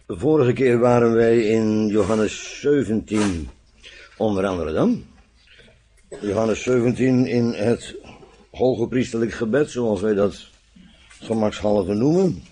Vorige keer waren wij in Johannes 17, onder andere dan. Johannes 17 in het hogepriesterlijk gebed, zoals wij dat gemakshalve noemen.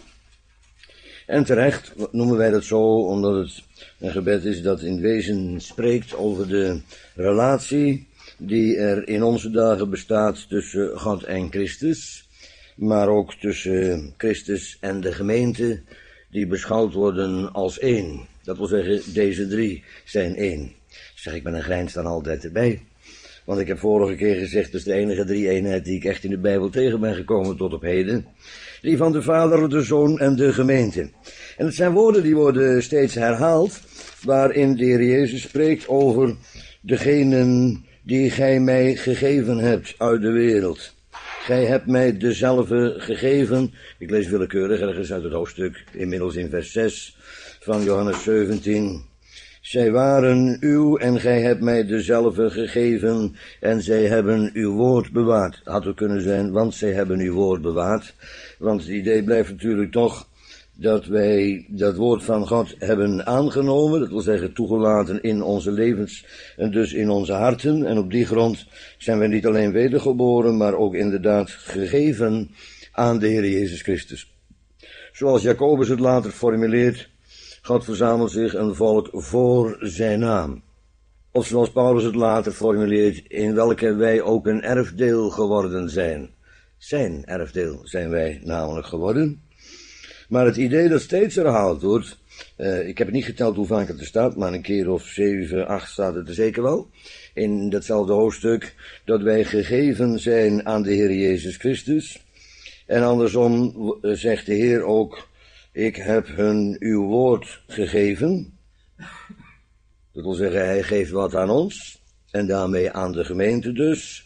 En terecht noemen wij dat zo, omdat het een gebed is dat in wezen spreekt over de relatie die er in onze dagen bestaat tussen God en Christus, maar ook tussen Christus en de gemeente, die beschouwd worden als één. Dat wil zeggen, deze drie zijn één. Zeg ik met een grijns dan altijd erbij. Want ik heb vorige keer gezegd, dat is de enige drie-eenheid die ik echt in de Bijbel tegen ben gekomen tot op heden. Die van de Vader, de Zoon en de gemeente. En het zijn woorden die worden steeds herhaald, waarin de Heer Jezus spreekt over degenen die gij mij gegeven hebt uit de wereld. Gij hebt mij dezelfde gegeven. Ik lees willekeurig ergens uit het hoofdstuk, inmiddels in vers 6 van Johannes 17. Zij waren uw en gij hebt mij dezelfde gegeven en zij hebben uw woord bewaard. Had ook kunnen zijn, want zij hebben uw woord bewaard. Want het idee blijft natuurlijk toch dat wij dat woord van God hebben aangenomen. Dat wil zeggen toegelaten in onze levens en dus in onze harten. En op die grond zijn we niet alleen wedergeboren, maar ook inderdaad gegeven aan de Heer Jezus Christus. Zoals Jacobus het later formuleert, God verzamelt zich een volk voor zijn naam. Of zoals Paulus het later formuleert, in welke wij ook een erfdeel geworden zijn. Zijn erfdeel zijn wij namelijk geworden. Maar het idee dat steeds herhaald wordt, ik heb het niet geteld hoe vaak het er staat, maar een keer of 7, 8 staat het er zeker wel, in datzelfde hoofdstuk, dat wij gegeven zijn aan de Heer Jezus Christus. En andersom zegt de Heer ook, ik heb hun uw woord gegeven. Dat wil zeggen, hij geeft wat aan ons, en daarmee aan de gemeente dus.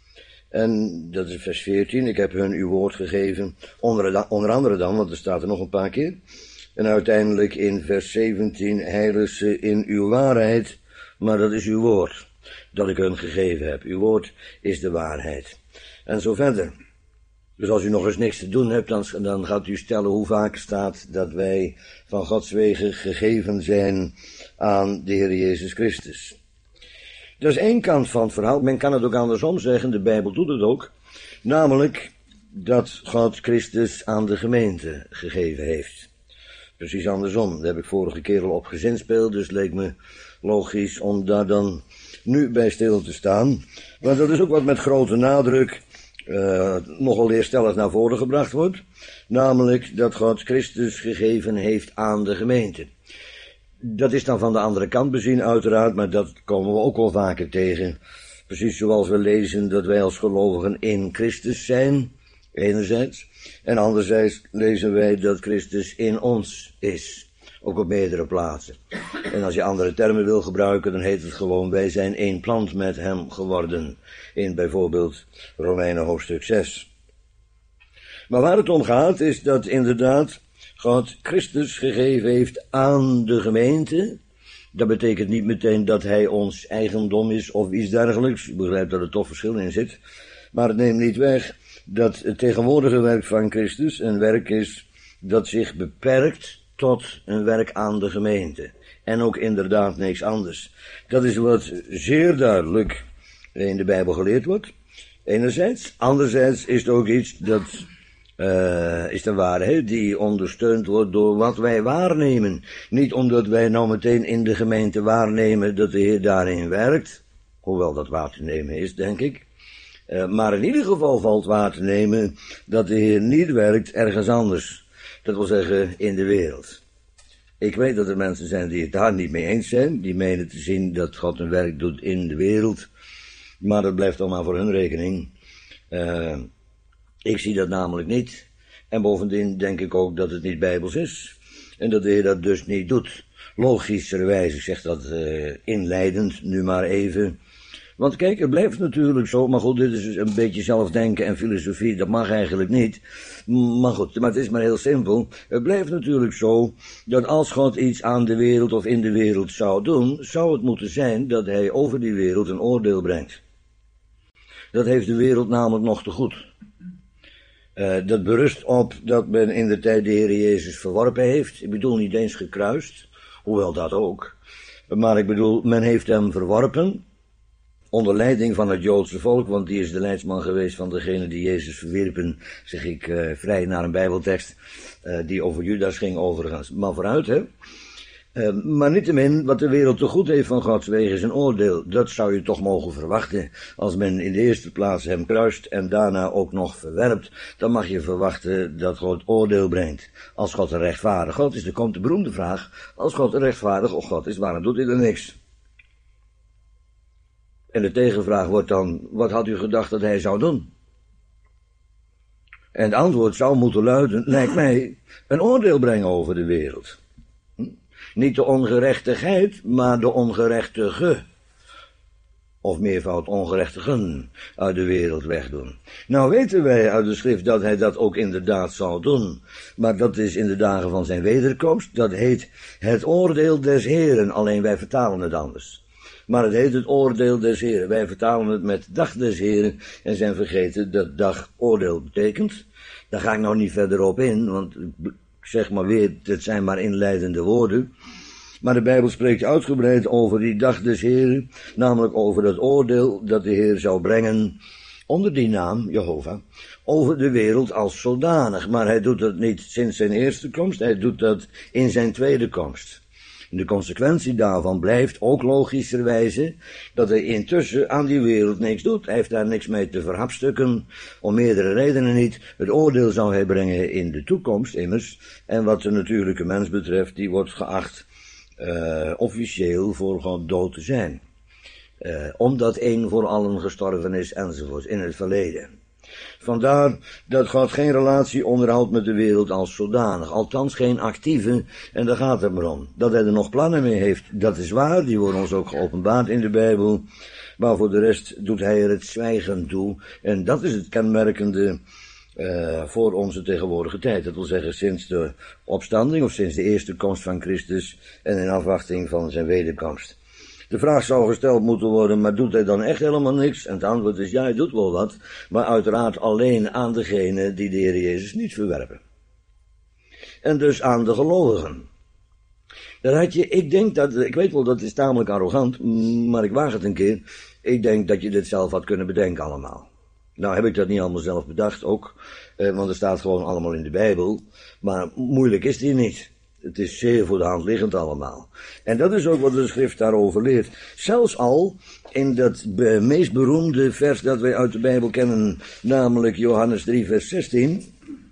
En dat is vers 14, ik heb hun uw woord gegeven, onder andere dan, want er staat er nog een paar keer. En uiteindelijk in vers 17, heilig ze in uw waarheid, maar dat is uw woord, dat ik hun gegeven heb. Uw woord is de waarheid. En zo verder. Dus als u nog eens niks te doen hebt, dan gaat u stellen hoe vaak staat dat wij van Gods wegen gegeven zijn aan de Heer Jezus Christus. Dat is één kant van het verhaal. Men kan het ook andersom zeggen, de Bijbel doet het ook. Namelijk dat God Christus aan de gemeente gegeven heeft. Precies andersom. Daar heb ik vorige keer al op gezinspeeld, dus het leek me logisch om daar dan nu bij stil te staan. Want dat is ook wat met grote nadruk nogal leerstellig naar voren gebracht wordt. Namelijk dat God Christus gegeven heeft aan de gemeente. Dat is dan van de andere kant bezien uiteraard, maar dat komen we ook wel vaker tegen. Precies zoals we lezen dat wij als gelovigen in Christus zijn, enerzijds. En anderzijds lezen wij dat Christus in ons is, ook op meerdere plaatsen. En als je andere termen wil gebruiken, dan heet het gewoon, wij zijn één plant met hem geworden. In bijvoorbeeld Romeinen hoofdstuk 6. Maar waar het om gaat is dat inderdaad God Christus gegeven heeft aan de gemeente. Dat betekent niet meteen dat hij ons eigendom is of iets dergelijks. Ik begrijp dat er toch verschil in zit. Maar het neemt niet weg dat het tegenwoordige werk van Christus een werk is dat zich beperkt tot een werk aan de gemeente. En ook inderdaad niks anders. Dat is wat zeer duidelijk in de Bijbel geleerd wordt. Enerzijds. Anderzijds is het ook iets dat is de waarheid die ondersteund wordt door wat wij waarnemen. Niet omdat wij nou meteen in de gemeente waarnemen dat de Heer daarin werkt, hoewel dat waar te nemen is, denk ik. Maar in ieder geval valt waar te nemen dat de Heer niet werkt ergens anders. Dat wil zeggen in de wereld. Ik weet dat er mensen zijn die het daar niet mee eens zijn, die menen te zien dat God een werk doet in de wereld, maar dat blijft allemaal voor hun rekening. Ik zie dat namelijk niet. En bovendien denk ik ook dat het niet bijbels is. En dat de Heer dat dus niet doet. Logischerwijs, ik zeg dat inleidend nu maar even. Want kijk, het blijft natuurlijk zo, maar goed, dit is een beetje zelfdenken en filosofie, dat mag eigenlijk niet. Maar goed, maar het is maar heel simpel. Het blijft natuurlijk zo, dat als God iets aan de wereld of in de wereld zou doen, zou het moeten zijn dat hij over die wereld een oordeel brengt. Dat heeft de wereld namelijk nog te goed. Dat berust op dat men in de tijd de Heer Jezus verworpen heeft. Ik bedoel niet eens gekruist, hoewel dat ook. Maar ik bedoel, men heeft hem verworpen. Onder leiding van het Joodse volk, want die is de leidsman geweest van degene die Jezus verwierpen, zeg ik vrij naar een Bijbeltekst, die over Judas ging overigens. Maar vooruit, hè. Maar niettemin, wat de wereld te goed heeft van Gods wegen is een oordeel. Dat zou je toch mogen verwachten. Als men in de eerste plaats hem kruist en daarna ook nog verwerpt, dan mag je verwachten dat God oordeel brengt. Als God een rechtvaardig God is, dan komt de beroemde vraag, als God een rechtvaardig God is, waarom doet hij er niks? En de tegenvraag wordt dan, wat had u gedacht dat hij zou doen? En het antwoord zou moeten luiden, lijkt mij, een oordeel brengen over de wereld. Niet de ongerechtigheid, maar de ongerechtige. Of meervoud ongerechtigen uit de wereld wegdoen. Nou weten wij uit de schrift dat hij dat ook inderdaad zou doen. Maar dat is in de dagen van zijn wederkomst. Dat heet het oordeel des Heren, alleen wij vertalen het anders. Maar het heet het oordeel des Heren. Wij vertalen het met dag des Heren en zijn vergeten dat dag oordeel betekent. Daar ga ik nou niet verder op in, want ik zeg maar weer, het zijn maar inleidende woorden. Maar de Bijbel spreekt uitgebreid over die dag des Heren, namelijk over dat oordeel dat de Heer zou brengen, onder die naam, Jehovah, over de wereld als zodanig. Maar hij doet dat niet sinds zijn eerste komst, hij doet dat in zijn tweede komst. En de consequentie daarvan blijft ook logischerwijze dat hij intussen aan die wereld niks doet. Hij heeft daar niks mee te verhapstukken, om meerdere redenen niet. Het oordeel zou hij brengen in de toekomst immers. En wat de natuurlijke mens betreft, die wordt geacht officieel voor God dood te zijn. Omdat één voor allen gestorven is enzovoort in het verleden. Vandaar dat God geen relatie onderhoudt met de wereld als zodanig, althans geen actieve, en daar gaat het maar om. Dat hij er nog plannen mee heeft, dat is waar, die worden ons ook geopenbaard in de Bijbel, maar voor de rest doet hij er het zwijgen toe, en dat is het kenmerkende voor onze tegenwoordige tijd. Dat wil zeggen sinds de opstanding, of sinds de eerste komst van Christus, en in afwachting van zijn wederkomst. De vraag zou gesteld moeten worden, maar doet hij dan echt helemaal niks? En het antwoord is, ja, hij doet wel wat, maar uiteraard alleen aan degene die de Heer Jezus niet verwerpen. En dus aan de gelovigen. Daar had je, ik weet wel, dat is tamelijk arrogant, maar ik waag het een keer. Ik denk dat je dit zelf had kunnen bedenken allemaal. Nou heb ik dat niet allemaal zelf bedacht ook, want er staat gewoon allemaal in de Bijbel, maar moeilijk is die niet. Het is zeer voor de hand liggend allemaal. En dat is ook wat de schrift daarover leert. Zelfs al in dat meest beroemde vers dat wij uit de Bijbel kennen, namelijk Johannes 3 vers 16.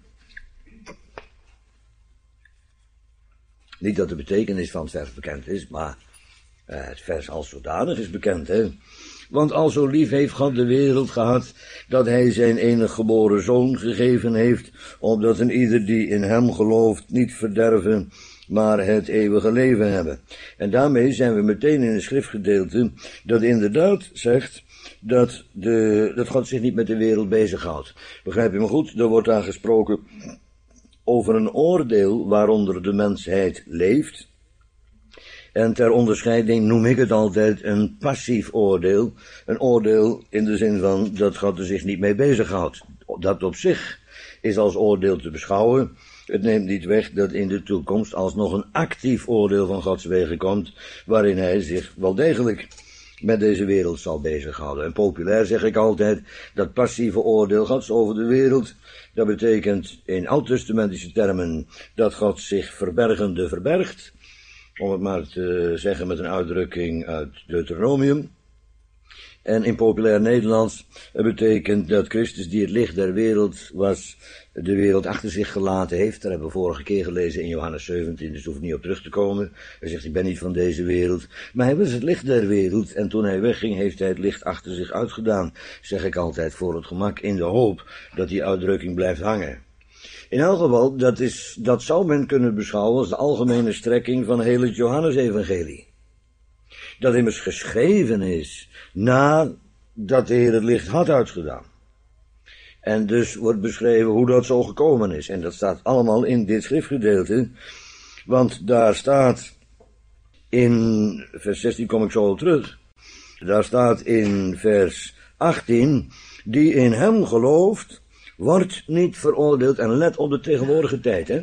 Niet dat de betekenis van het vers bekend is, maar het vers als zodanig is bekend, hè. Want al zo lief heeft God de wereld gehad, dat hij zijn enige geboren zoon gegeven heeft, opdat een ieder die in hem gelooft niet verderven, maar het eeuwige leven hebben. En daarmee zijn we meteen in een schriftgedeelte dat inderdaad zegt dat God zich niet met de wereld bezighoudt. Begrijp je me goed? Er wordt daar gesproken over een oordeel waaronder de mensheid leeft. En ter onderscheiding noem ik het altijd een passief oordeel. Een oordeel in de zin van dat God er zich niet mee bezighoudt. Dat op zich is als oordeel te beschouwen. Het neemt niet weg dat in de toekomst alsnog een actief oordeel van Gods wegen komt, waarin hij zich wel degelijk met deze wereld zal bezighouden. En populair zeg ik altijd, dat passieve oordeel Gods over de wereld, dat betekent in oud-testamentische termen dat God zich verbergende verbergt, om het maar te zeggen met een uitdrukking uit Deuteronomium. En in populair Nederlands betekent dat Christus, die het licht der wereld was, de wereld achter zich gelaten heeft. Daar hebben we vorige keer gelezen in Johannes 17, dus hoef ik niet op terug te komen. Hij zegt, ik ben niet van deze wereld. Maar hij was het licht der wereld en toen hij wegging heeft hij het licht achter zich uitgedaan. Zeg ik altijd voor het gemak, in de hoop dat die uitdrukking blijft hangen. In elk geval, dat zou men kunnen beschouwen als de algemene strekking van heel het Johannesevangelie. Dat immers geschreven is nadat de Heer het licht had uitgedaan. En dus wordt beschreven hoe dat zo gekomen is. En dat staat allemaal in dit schriftgedeelte. Want daar staat in vers 16 kom ik zo op terug. Daar staat in vers 18, die in hem gelooft, Wordt niet veroordeeld, en let op de tegenwoordige tijd, hè.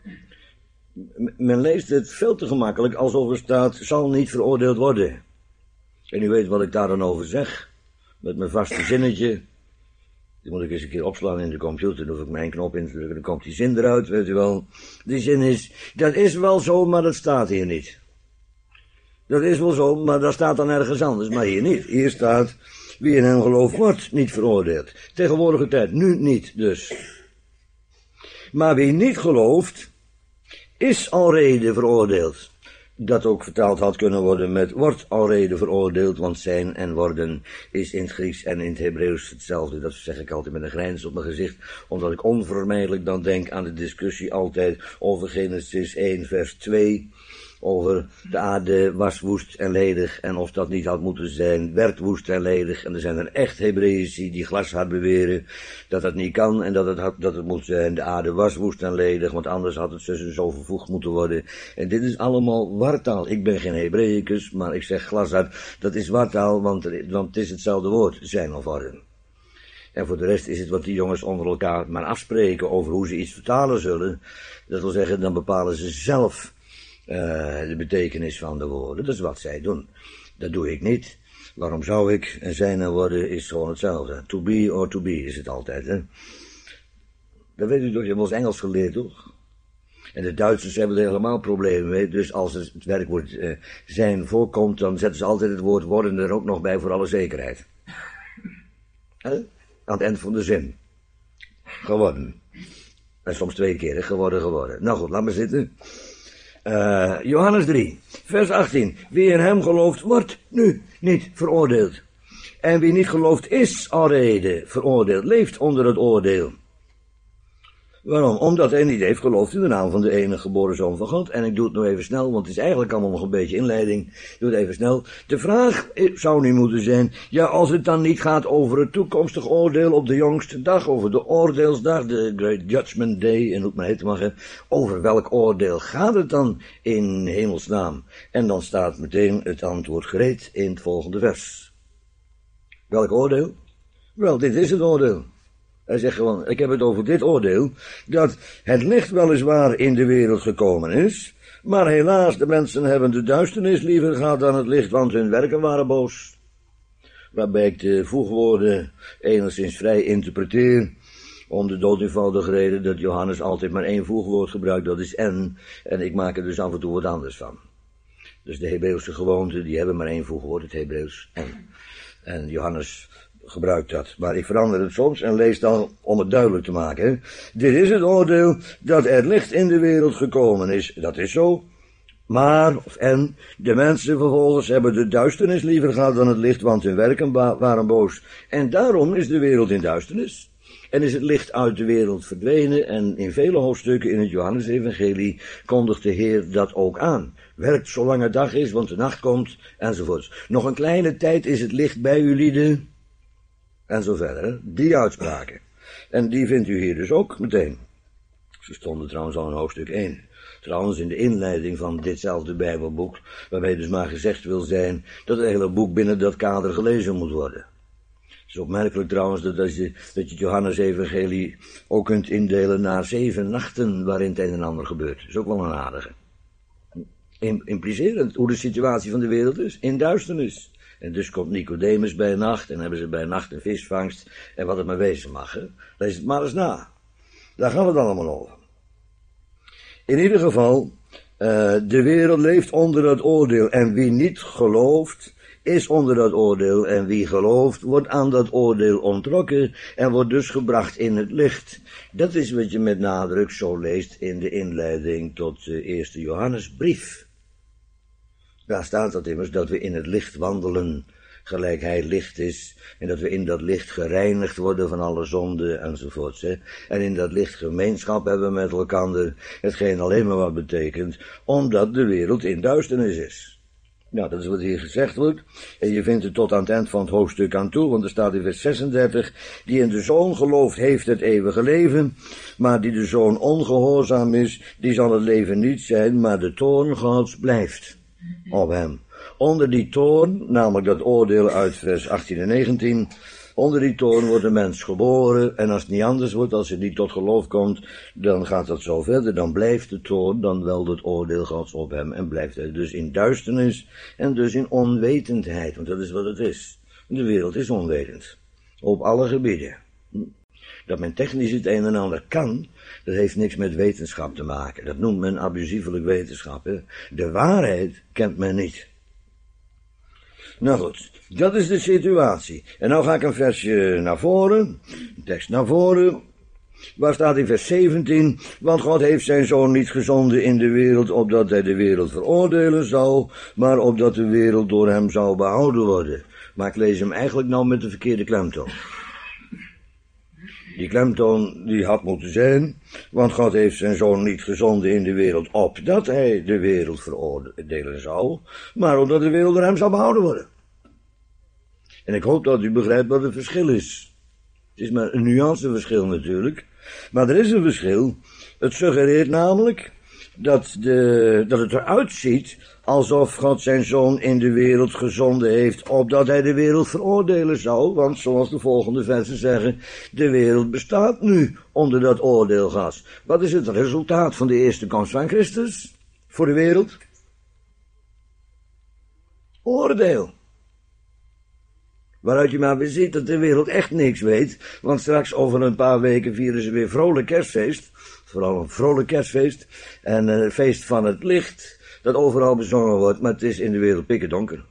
Men leest het veel te gemakkelijk alsof er staat, zal niet veroordeeld worden. En u weet wat ik daar dan over zeg. Met mijn vaste zinnetje. Die moet ik eens een keer opslaan in de computer. Dan hoef ik mijn knop in te drukken. Dan komt die zin eruit, weet u wel. Die zin is, dat is wel zo, maar dat staat hier niet. Dat is wel zo, maar dat staat dan ergens anders. Maar hier niet. Hier staat, wie in hem gelooft wordt niet veroordeeld. Tegenwoordige tijd, nu niet dus. Maar wie niet gelooft, is alrede veroordeeld. Dat ook vertaald had kunnen worden met wordt alrede veroordeeld, want zijn en worden is in het Grieks en in het Hebreeuws hetzelfde. Dat zeg ik altijd met een grijns op mijn gezicht, omdat ik onvermijdelijk dan denk aan de discussie altijd over Genesis 1 vers 2, over de aarde was woest en ledig en of dat niet had moeten zijn, werd woest en ledig. En er zijn er echt Hebreeërs die glashard beweren dat dat niet kan en dat het moet zijn, de aarde was woest en ledig, want anders had het zo vervoegd moeten worden. En dit is allemaal wartaal. Ik ben geen Hebreeëcus, maar ik zeg glashard, dat is wartaal, want het is hetzelfde woord, zijn of worden. En voor de rest is het wat die jongens onder elkaar maar afspreken over hoe ze iets vertalen zullen. Dat wil zeggen, dan bepalen ze zelf de betekenis van de woorden. Dat is wat zij doen. Dat doe ik niet. Waarom zou ik? En zijn en worden is gewoon hetzelfde. To be or to be is het altijd, hè. Dat weet u toch, je hebt ons Engels geleerd, toch? En de Duitsers hebben er helemaal problemen mee. Dus als het werkwoord zijn voorkomt, dan zetten ze altijd het woord worden er ook nog bij voor alle zekerheid. Aan het eind van de zin. Geworden. En soms 2 keer, geworden. Nou goed, laat maar zitten. Johannes 3, vers 18. Wie in hem gelooft, wordt nu niet veroordeeld. En wie niet gelooft, is alrede veroordeeld, leeft onder het oordeel. Waarom? Omdat hij niet heeft geloofd in de naam van de enige geboren Zoon van God. En ik doe het nog even snel, want het is eigenlijk allemaal nog een beetje inleiding. Ik doe het even snel. De vraag zou nu moeten zijn, ja, als het dan niet gaat over het toekomstig oordeel op de jongste dag, over de oordeelsdag, de Great Judgment Day, en hoe het maar heet mag, over welk oordeel gaat het dan in hemelsnaam? En dan staat meteen het antwoord gereed in het volgende vers. Welk oordeel? Wel, dit is het oordeel. Hij zegt gewoon, ik heb het over dit oordeel, dat het licht weliswaar in de wereld gekomen is, maar helaas, de mensen hebben de duisternis liever gehad dan het licht, want hun werken waren boos. Waarbij ik de voegwoorden enigszins vrij interpreteer, om de doodeenvoudige reden dat Johannes altijd maar 1 voegwoord gebruikt, dat is en ik maak er dus af en toe wat anders van. Dus de Hebreeuwse gewoonten, die hebben maar 1 voegwoord, het Hebreeuws en Johannes gebruikt dat. Maar ik verander het soms en lees dan om het duidelijk te maken. Hè. Dit is het oordeel dat er licht in de wereld gekomen is. Dat is zo. Maar, de mensen vervolgens hebben de duisternis liever gehad dan het licht, want hun werken waren boos. En daarom is de wereld in duisternis. En is het licht uit de wereld verdwenen. En in vele hoofdstukken in het Johannesevangelie kondigt de Heer dat ook aan. Werkt zolang het dag is, want de nacht komt, enzovoorts. Nog een kleine tijd is het licht bij u lieden. En zo verder, die uitspraken. En die vindt u hier dus ook meteen. Ze stonden trouwens al in hoofdstuk 1. Trouwens in de inleiding van ditzelfde Bijbelboek, waarbij dus maar gezegd wil zijn dat het hele boek binnen dat kader gelezen moet worden. Het is opmerkelijk trouwens dat je het Johannesevangelie ook kunt indelen naar 7 nachten waarin het een en ander gebeurt. Dat is ook wel een aardige. Implicerend hoe de situatie van de wereld is, in duisternis. En dus komt Nicodemus bij nacht en hebben ze bij nacht een visvangst en wat het maar wezen mag. Hè? Lees het maar eens na. Daar gaat het allemaal over. In ieder geval, de wereld leeft onder het oordeel en wie niet gelooft is onder dat oordeel en wie gelooft wordt aan dat oordeel onttrokken en wordt dus gebracht in het licht. Dat is wat je met nadruk zo leest in de inleiding tot de eerste Johannesbrief. Daar staat dat immers, dat we in het licht wandelen, gelijk hij licht is, en dat we in dat licht gereinigd worden van alle zonden, enzovoorts. Hè. En in dat licht gemeenschap hebben met elkander, hetgeen alleen maar wat betekent, omdat de wereld in duisternis is. Nou, dat is wat hier gezegd wordt, en je vindt het tot aan het eind van het hoofdstuk aan toe, want er staat in vers 36, die in de Zoon gelooft heeft het eeuwige leven, maar die de Zoon ongehoorzaam is, die zal het leven niet zijn, maar de toorn Gods blijft op hem. Onder die toorn, namelijk dat oordeel uit vers 18 en 19 Onder die toorn wordt een mens geboren, en als het niet anders wordt, als hij niet tot geloof komt, dan gaat dat zo verder, dan blijft de toorn, dan welt het oordeel Gods op hem, en blijft hij dus in duisternis, en dus in onwetendheid, want dat is wat het is. De wereld is onwetend, op alle gebieden. Dat men technisch het een en ander kan, dat heeft niks met wetenschap te maken. Dat noemt men abusievelijk wetenschap. Hè? De waarheid kent men niet. Nou goed, dat is de situatie. En nou ga ik een versje naar voren, een tekst naar voren. Waar staat in vers 17, want God heeft zijn zoon niet gezonden in de wereld, opdat hij de wereld veroordelen zou, maar opdat de wereld door hem zou behouden worden. Maar ik lees hem eigenlijk nou met de verkeerde klemtoon. Die klemtoon die had moeten zijn, want God heeft zijn zoon niet gezonden in de wereld, opdat hij de wereld veroordelen zou, maar opdat de wereld door hem zou behouden worden. En ik hoop dat u begrijpt wat het verschil is. Het is maar een nuanceverschil natuurlijk, maar er is een verschil. Het suggereert namelijk dat het eruit ziet alsof God zijn zoon in de wereld gezonden heeft, opdat hij de wereld veroordelen zou, want zoals de volgende versen zeggen, de wereld bestaat nu onder dat oordeelgas. Wat is het resultaat van de eerste komst van Christus voor de wereld? Oordeel. Waaruit je maar weer ziet dat de wereld echt niks weet, want straks over een paar weken vieren ze weer vrolijk kerstfeest, vooral een vrolijk kerstfeest, en een feest van het licht, dat overal bezongen wordt, maar het is in de wereld pikkerdonker.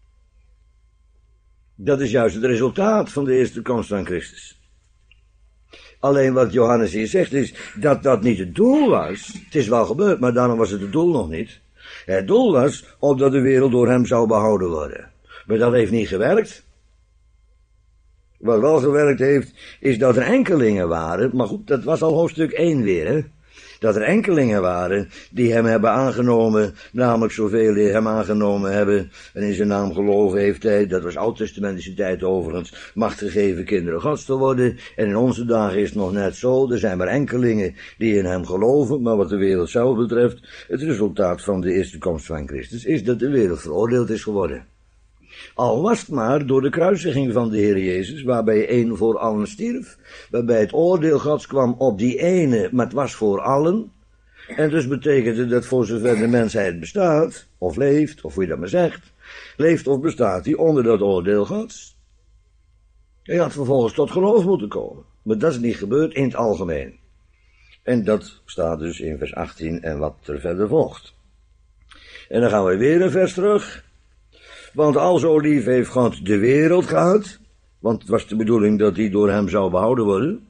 Dat is juist het resultaat van de eerste komst van Christus. Alleen wat Johannes hier zegt is dat dat niet het doel was. Het is wel gebeurd, maar daarom was het doel nog niet. Het doel was opdat de wereld door hem zou behouden worden. Maar dat heeft niet gewerkt. Wat wel gewerkt heeft, is dat er enkelingen waren, maar goed, dat was al hoofdstuk 1 weer, hè. Dat er enkelingen waren die hem hebben aangenomen, namelijk zoveel die hem aangenomen hebben en in zijn naam geloven heeft hij, dat was oud-testamentische tijd overigens, macht gegeven kinderen Gods te worden. En in onze dagen is het nog net zo, er zijn maar enkelingen die in hem geloven, maar wat de wereld zelf betreft, het resultaat van de eerste komst van Christus is dat de wereld veroordeeld is geworden. Al was het maar door de kruisiging van de Heer Jezus, waarbij één voor allen stierf, waarbij het oordeel Gods kwam op die ene, maar het was voor allen. En dus betekende dat voor zover de mensheid bestaat, of leeft, of hoe je dat maar zegt, leeft of bestaat hij onder dat oordeel Gods. Hij had vervolgens tot geloof moeten komen, maar dat is niet gebeurd in het algemeen. En dat staat dus in vers 18 en wat er verder volgt. En dan gaan we weer een vers terug. Want al zo lief heeft God de wereld gehad, want het was de bedoeling dat die door hem zou behouden worden.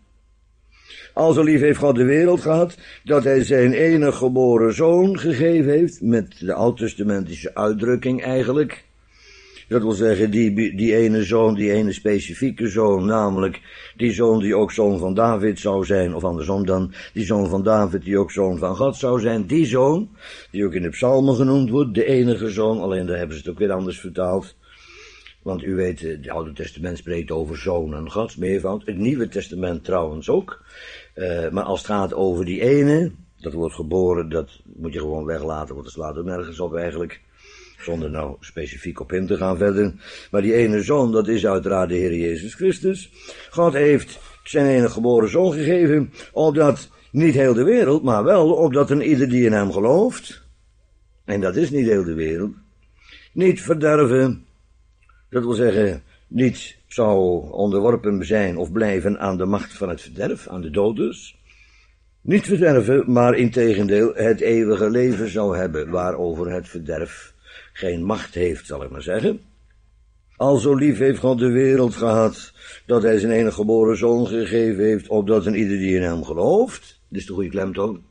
Al zo lief heeft God de wereld gehad, dat hij zijn enige geboren zoon gegeven heeft, met de oud-testamentische uitdrukking eigenlijk. Dat wil zeggen, die ene zoon, die ene specifieke zoon, namelijk die zoon die ook zoon van David zou zijn, of andersom dan, die zoon van David die ook zoon van God zou zijn, die zoon, die ook in de psalmen genoemd wordt, de enige zoon, alleen daar hebben ze het ook weer anders vertaald. Want u weet, het Oude Testament spreekt over zonen Gods, meervoud, het Nieuwe Testament trouwens ook. Maar als het gaat over die ene, dat wordt geboren, dat moet je gewoon weglaten, want het slaat ook nergens op eigenlijk. Zonder nou specifiek op in te gaan verder. Maar die ene zoon, dat is uiteraard de Heer Jezus Christus. God heeft zijn enige geboren zoon gegeven, opdat niet heel de wereld, maar wel opdat een ieder die in hem gelooft, en dat is niet heel de wereld, niet verderven, dat wil zeggen, niet zou onderworpen zijn of blijven aan de macht van het verderf, aan de dood dus. Niet verderven, maar integendeel het eeuwige leven zou hebben, waarover het verderf geen macht heeft, zal ik maar zeggen. Al zo lief heeft God de wereld gehad, dat hij zijn enige geboren zoon gegeven heeft, opdat een ieder die in hem gelooft, dit is de goede klemtoon,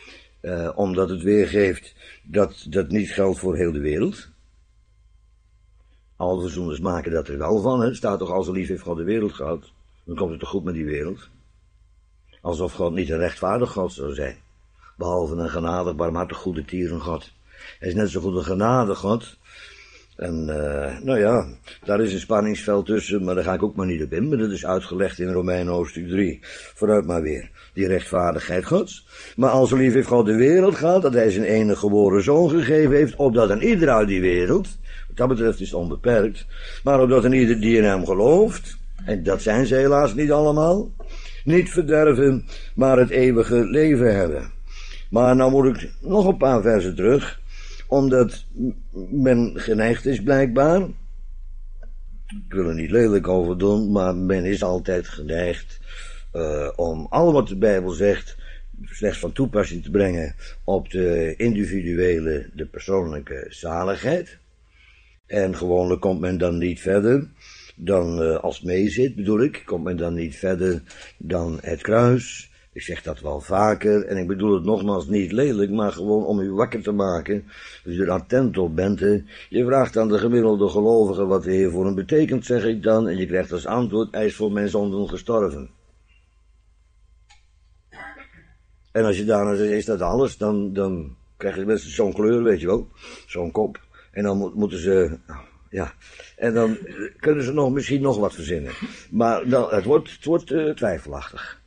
omdat het weergeeft dat dat niet geldt voor heel de wereld. Alle verzoeners maken dat er wel van, hè. Staat toch, al zo lief heeft God de wereld gehad, dan komt het toch goed met die wereld. Alsof God niet een rechtvaardig God zou zijn, behalve een genadig, barmhartig, goede tierengod. Hij is net zo goed een genadig God. En, nou ja, daar is een spanningsveld tussen, maar daar ga ik ook maar niet op in. Maar dat is uitgelegd in Romeinen hoofdstuk 3. Vooruit maar weer, die rechtvaardigheid Gods. Maar al zo lief heeft God de wereld gehad, dat hij zijn enige geboren zoon gegeven heeft, opdat een ieder uit die wereld, wat dat betreft is het onbeperkt, maar opdat een ieder die in hem gelooft, En dat zijn ze helaas niet allemaal. Niet verderven, maar het eeuwige leven hebben. Maar nou moet ik nog een paar versen terug, omdat men geneigd is blijkbaar. Ik wil er niet lelijk over doen, maar men is altijd geneigd om al wat de Bijbel zegt slechts van toepassing te brengen op de individuele, de persoonlijke zaligheid. En gewoonlijk komt men dan niet verder dan, als het meezit bedoel ik, komt men dan niet verder dan het kruis. Ik zeg dat wel vaker en ik bedoel het nogmaals niet lelijk, maar gewoon om u wakker te maken, als u er attent op bent. Je vraagt aan de gemiddelde gelovige wat de Heer voor hem betekent, zeg ik dan, en je krijgt als antwoord, hij is voor mijn zonden gestorven. En als je daarna zegt, is dat alles, dan krijg je best zo'n kleur, weet je wel, zo'n kop. En dan moeten ze, ja, en dan kunnen ze misschien nog wat verzinnen. Maar dan, het wordt twijfelachtig.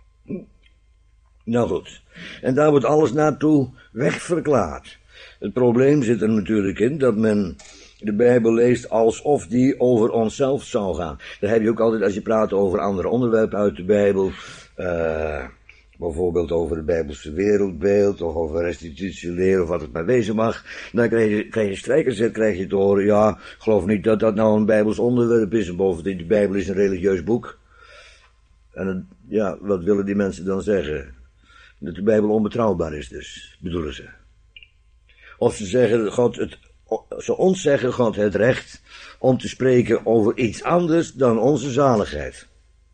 Nou goed, en daar wordt alles naartoe wegverklaard. Het probleem zit er natuurlijk in dat men de Bijbel leest alsof die over onszelf zou gaan. Dat heb je ook altijd als je praat over andere onderwerpen uit de Bijbel. Bijvoorbeeld over het Bijbelse wereldbeeld, of over restitutieleer, of wat het maar wezen mag. Dan krijg je strijkerzet, krijg je te horen, ja, ik geloof niet dat dat nou een Bijbels onderwerp is. En bovendien, de Bijbel is een religieus boek. En ja, wat willen die mensen dan zeggen? Dat de Bijbel onbetrouwbaar is dus, bedoelen ze. Of ze zeggen, ze ontzeggen God het recht om te spreken over iets anders dan onze zaligheid.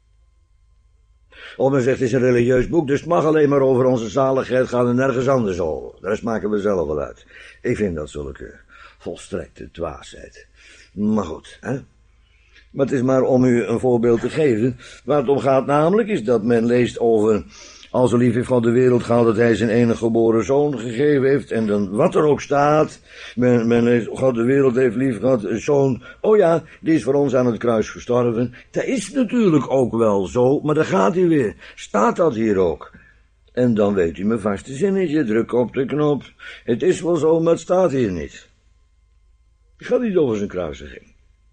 Of men zegt, het is een religieus boek, dus het mag alleen maar over onze zaligheid gaan en nergens anders over. De rest maken we zelf wel uit. Ik vind dat zulke volstrekte dwaasheid. Maar goed, hè. Maar het is maar om u een voorbeeld te geven. Waar het om gaat namelijk is dat men leest over, als zo lief heeft God de wereld gehad dat hij zijn enige geboren zoon gegeven heeft. En dan wat er ook staat. Men leest, God de wereld heeft lief gehad, een zoon. Oh ja, die is voor ons aan het kruis gestorven. Dat is natuurlijk ook wel zo, maar daar gaat hij weer. Staat dat hier ook? En dan weet u mijn vaste zinnetje, druk op de knop. Het is wel zo, maar het staat hier niet. Het gaat niet over zijn kruisiging.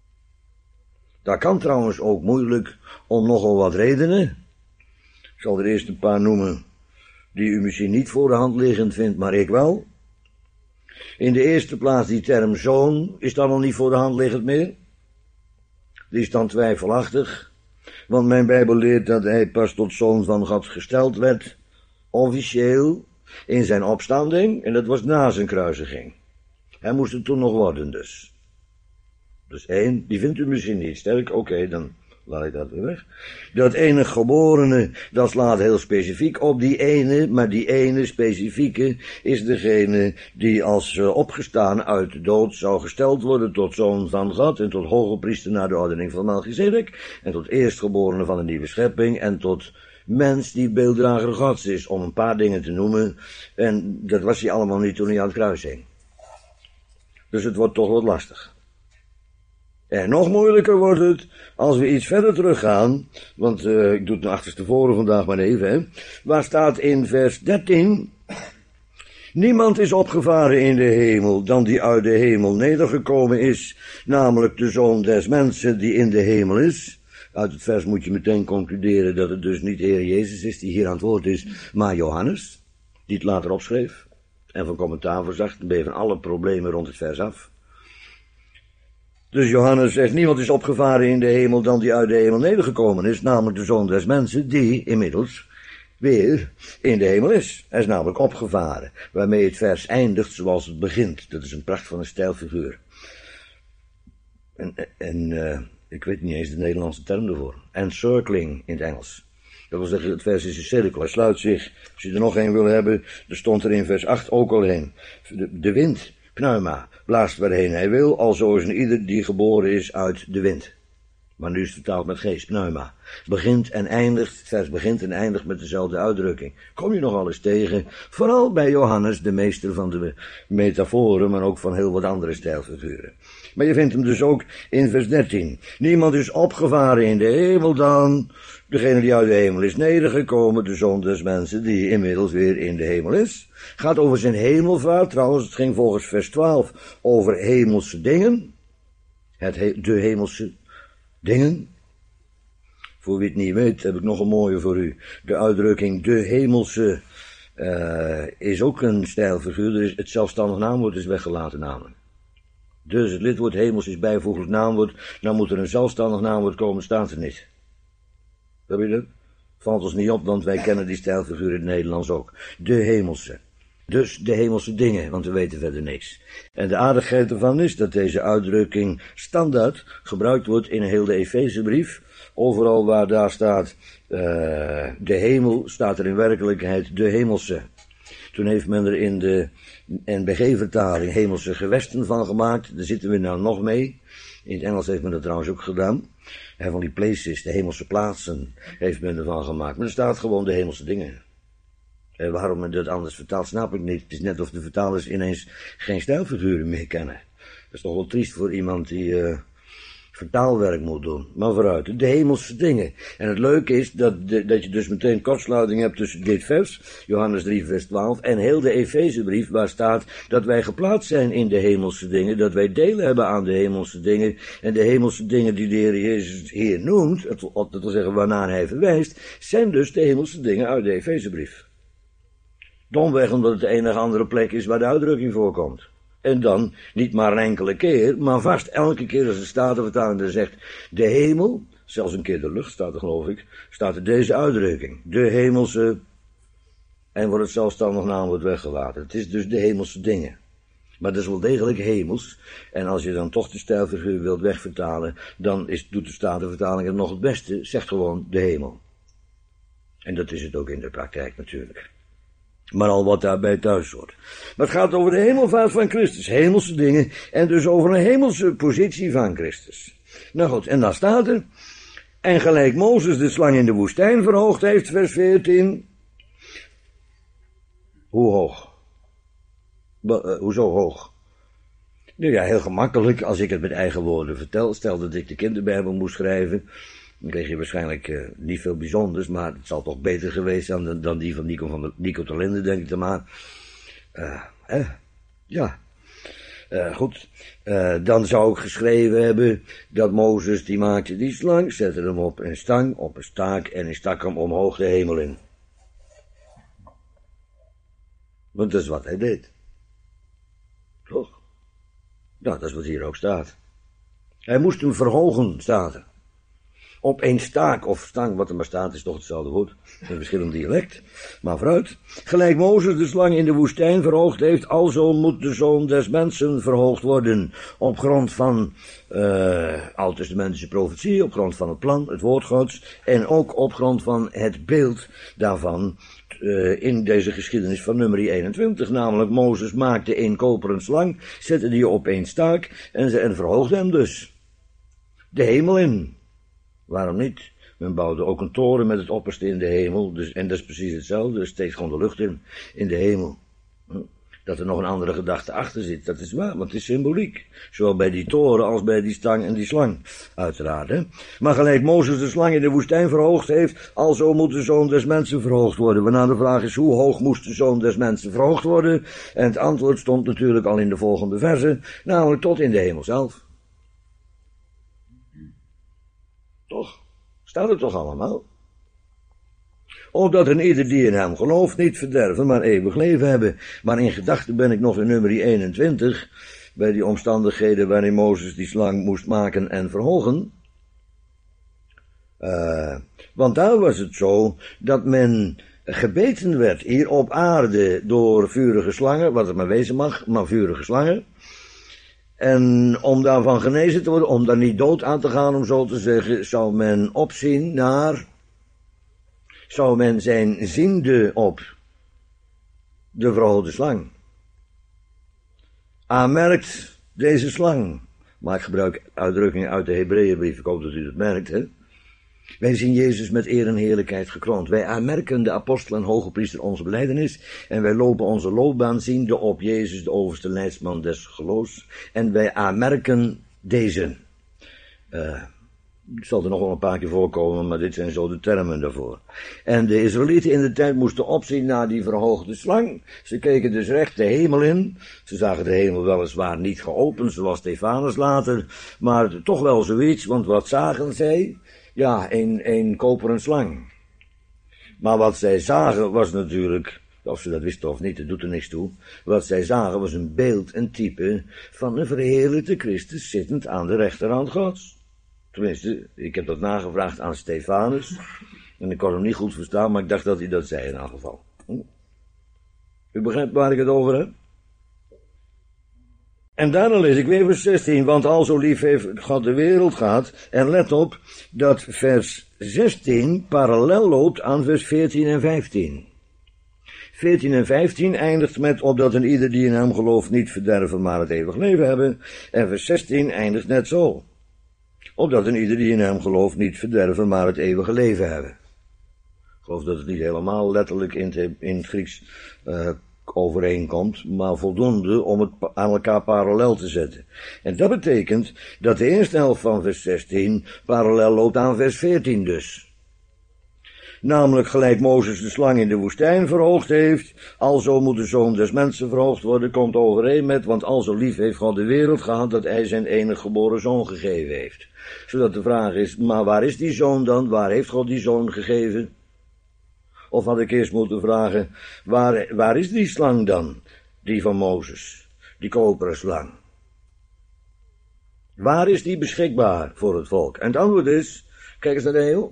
Dat kan trouwens ook moeilijk om nogal wat redenen. Ik zal er eerst een paar noemen die u misschien niet voor de hand liggend vindt, maar ik wel. In de eerste plaats die term zoon is dan nog niet voor de hand liggend meer. Die is dan twijfelachtig, want mijn Bijbel leert dat hij pas tot zoon van God gesteld werd, officieel, in zijn opstanding, en dat was na zijn kruisiging. Hij moest het toen nog worden dus. Dus één, die vindt u misschien niet sterk, oké, dan laat ik dat weer weg. Dat ene geborene, dat slaat heel specifiek op die ene, maar die ene specifieke is degene die als opgestaan uit de dood zou gesteld worden tot zoon van God en tot hoge priester naar de ordening van Melchizedek en tot eerstgeborene van een nieuwe schepping en tot mens die beelddrager Gods is, om een paar dingen te noemen. En dat was hij allemaal niet toen hij aan het kruis hing. Dus het wordt toch wat lastig. En nog moeilijker wordt het als we iets verder teruggaan, want ik doe het naar achterstevoren vandaag maar even, hè. Waar staat in vers 13, niemand is opgevaren in de hemel dan die uit de hemel nedergekomen is, namelijk de Zoon des mensen die in de hemel is. Uit het vers moet je meteen concluderen dat het dus niet de Heer Jezus is die hier aan het woord is, maar Johannes, die het later opschreef en van commentaar voorzag, dan ben je van alle problemen rond het vers af. Dus Johannes zegt, niemand is opgevaren in de hemel dan die uit de hemel nedergekomen is, namelijk de Zoon des mensen, die inmiddels weer in de hemel is. Hij is namelijk opgevaren, waarmee het vers eindigt zoals het begint. Dat is een pracht van een stijlfiguur. En ik weet niet eens de Nederlandse term ervoor. Encircling in het Engels. Dat wil zeggen, het vers is een cirkel, hij sluit zich. Als je er nog een wil hebben, er stond er in vers 8 ook al heen. De wind, pneuma, blaast waarheen hij wil, alzo is een ieder die geboren is uit de wind. Maar nu is het vertaald met geest, pneuma. Begint en eindigt, het vers begint en eindigt met dezelfde uitdrukking. Kom je nogal eens tegen, vooral bij Johannes, de meester van de metaforen, maar ook van heel wat andere stijlfiguren. Maar je vindt hem dus ook in vers 13. Niemand is opgevaren in de hemel dan degene die uit de hemel is nedergekomen, de Zoon des mensen die inmiddels weer in de hemel is. Gaat over zijn hemelvaart, trouwens, het ging volgens vers 12 over hemelse dingen. De hemelse dingen. Voor wie het niet weet, heb ik nog een mooie voor u. De uitdrukking de hemelse is ook een stijlfiguur. Dus het zelfstandig naamwoord is weggelaten namelijk. Dus het lidwoord hemels is bijvoeglijk naamwoord. Dan moet er een zelfstandig naamwoord komen, staat er niet. Heb je dat? Valt ons niet op, want wij kennen die stijlfiguur in het Nederlands ook. De hemelse. Dus de hemelse dingen, want we weten verder niks. En de aardigheid ervan is dat deze uitdrukking standaard gebruikt wordt in heel de Efezebrief. Overal waar daar staat de hemel, staat er in werkelijkheid de hemelse. Toen heeft men er in de NBG-vertaling hemelse gewesten van gemaakt. Daar zitten we nou nog mee. In het Engels heeft men dat trouwens ook gedaan. En van die places, de hemelse plaatsen, heeft men ervan gemaakt. Maar er staat gewoon de hemelse dingen. En waarom men dat anders vertaalt, snap ik niet. Het is net of de vertalers ineens geen stijlfiguren meer kennen. Dat is toch wel triest voor iemand die vertaalwerk moet doen. Maar vooruit, de hemelse dingen. En het leuke is dat je dus meteen kortsluiting hebt tussen dit vers, Johannes 3 vers 12, en heel de Efezebrief, waar staat dat wij geplaatst zijn in de hemelse dingen, dat wij delen hebben aan de hemelse dingen, en de hemelse dingen die de Heer Jezus hier noemt, dat wil zeggen waarnaar hij verwijst, zijn dus de hemelse dingen uit de Efezebrief. Domweg omdat het de enige andere plek is waar de uitdrukking voorkomt. En dan niet maar een enkele keer, maar vast elke keer als de Statenvertaling er zegt de hemel, zelfs een keer de lucht staat er geloof ik, staat er deze uitdrukking. De hemelse, en wordt het zelfstandig naamwoord weggelaten. Het is dus de hemelse dingen. Maar dat is wel degelijk hemels. En als je dan toch de stijlfiguur wilt wegvertalen, dan doet de Statenvertaling het nog het beste, zegt gewoon de hemel. En dat is het ook in de praktijk natuurlijk. Maar al wat daarbij thuis hoort. Maar het gaat over de hemelvaart van Christus. Hemelse dingen. En dus over een hemelse positie van Christus. Nou goed, en dan staat er. En gelijk Mozes de slang in de woestijn verhoogd heeft, vers 14. Hoe hoog? Hoezo hoog? Nou ja, heel gemakkelijk. Als ik het met eigen woorden vertel. Stel dat ik de kinderbijbel moest schrijven. Dan kreeg je waarschijnlijk niet veel bijzonders, maar het zal toch beter geweest zijn dan die van Nico ter Linde, denk ik dan maar. Goed. Dan zou ik geschreven hebben dat Mozes, die maakte die slang, zette hem op een stang, op een staak en hij stak hem omhoog de hemel in. Want dat is wat hij deed. Toch? Nou, dat is wat hier ook staat. Hij moest hem verhogen, staat er. Op een staak of stang, wat er maar staat, is toch hetzelfde woord. Een verschillend dialect. Maar vooruit. Gelijk Mozes de slang in de woestijn verhoogd heeft, alzo moet de Zoon des Mensen verhoogd worden. Op grond van oud-testamentische profetie, op grond van het plan, het woord Gods. En ook op grond van het beeld daarvan in deze geschiedenis van nummer 21. Namelijk Mozes maakte een koperen slang, zette die op een staak en verhoogde hem dus de hemel in. Waarom niet? Men bouwde ook een toren met het opperste in de hemel. Dus, en dat is precies hetzelfde. Er steekt gewoon de lucht in de hemel. Dat er nog een andere gedachte achter zit, dat is waar, want het is symboliek. Zowel bij die toren als bij die stang en die slang, uiteraard. Hè? Maar gelijk Mozes de slang in de woestijn verhoogd heeft, alzo moet de Zoon des Mensen verhoogd worden. Waarna de vraag is, hoe hoog moest de Zoon des Mensen verhoogd worden? En het antwoord stond natuurlijk al in de volgende verse, namelijk tot in de hemel zelf. Toch? Staat het toch allemaal? Opdat een ieder die in hem gelooft niet verderven, maar eeuwig leven hebben. Maar in gedachten ben ik nog in nummer 21, bij die omstandigheden waarin Mozes die slang moest maken en verhogen. Want daar was het zo, dat men gebeten werd hier op aarde door vurige slangen, wat het maar wezen mag, maar vurige slangen. En om daarvan genezen te worden, om daar niet dood aan te gaan, om zo te zeggen, zou men opzien naar, zou men zijn ziende op de verhoogde slang. Aanmerkt deze slang. Maar ik gebruik uitdrukkingen uit de Hebreeënbrief, ik hoop dat u dat merkt, hè. Wij zien Jezus met eer en heerlijkheid gekroond. Wij aanmerken de apostel en hoge priester onze belijdenis. En wij lopen onze loopbaan ziende op Jezus, de overste leidsman des geloofs. En wij aanmerken deze. Het zal er nog wel een paar keer voorkomen, maar dit zijn zo de termen daarvoor. En de Israëlieten in de tijd moesten opzien naar die verhoogde slang. Ze keken dus recht de hemel in. Ze zagen de hemel weliswaar niet geopend, zoals Stefanus later. Maar toch wel zoiets, want wat zagen zij? ja, een koperen slang. Maar wat zij zagen was natuurlijk, of ze dat wisten of niet, dat doet er niks toe. Wat zij zagen was een beeld, een type van een verheerlijkte Christus zittend aan de rechterhand Gods. Tenminste, ik heb dat nagevraagd aan Stefanus. En ik kon hem niet goed verstaan, maar ik dacht dat hij dat zei in elk geval. U begrijpt waar ik het over heb? En daarna lees ik weer vers 16, want al zo lief heeft God de wereld gehad. En let op dat vers 16 parallel loopt aan vers 14 en 15. 14 en 15 eindigt met opdat een ieder die in hem gelooft niet verderven, maar het eeuwig leven hebben. En vers 16 eindigt net zo. Opdat een ieder die in hem gelooft niet verderven, maar het eeuwige leven hebben. Ik geloof dat het niet helemaal letterlijk in het Grieks overeenkomt, maar voldoende om het aan elkaar parallel te zetten. En dat betekent dat de eerste helft van vers 16 parallel loopt aan vers 14 dus. Namelijk gelijk Mozes de slang in de woestijn verhoogd heeft, alzo moet de zoon des mensen verhoogd worden, komt overeen met, want alzo lief heeft God de wereld gehad, dat hij zijn enige geboren zoon gegeven heeft. Zodat de vraag is, maar waar is die zoon dan? Waar heeft God die zoon gegeven? Of had ik eerst moeten vragen, waar is die slang dan? Die van Mozes, die koperen slang. Waar is die beschikbaar voor het volk? En het antwoord is, kijk eens naar de hemel.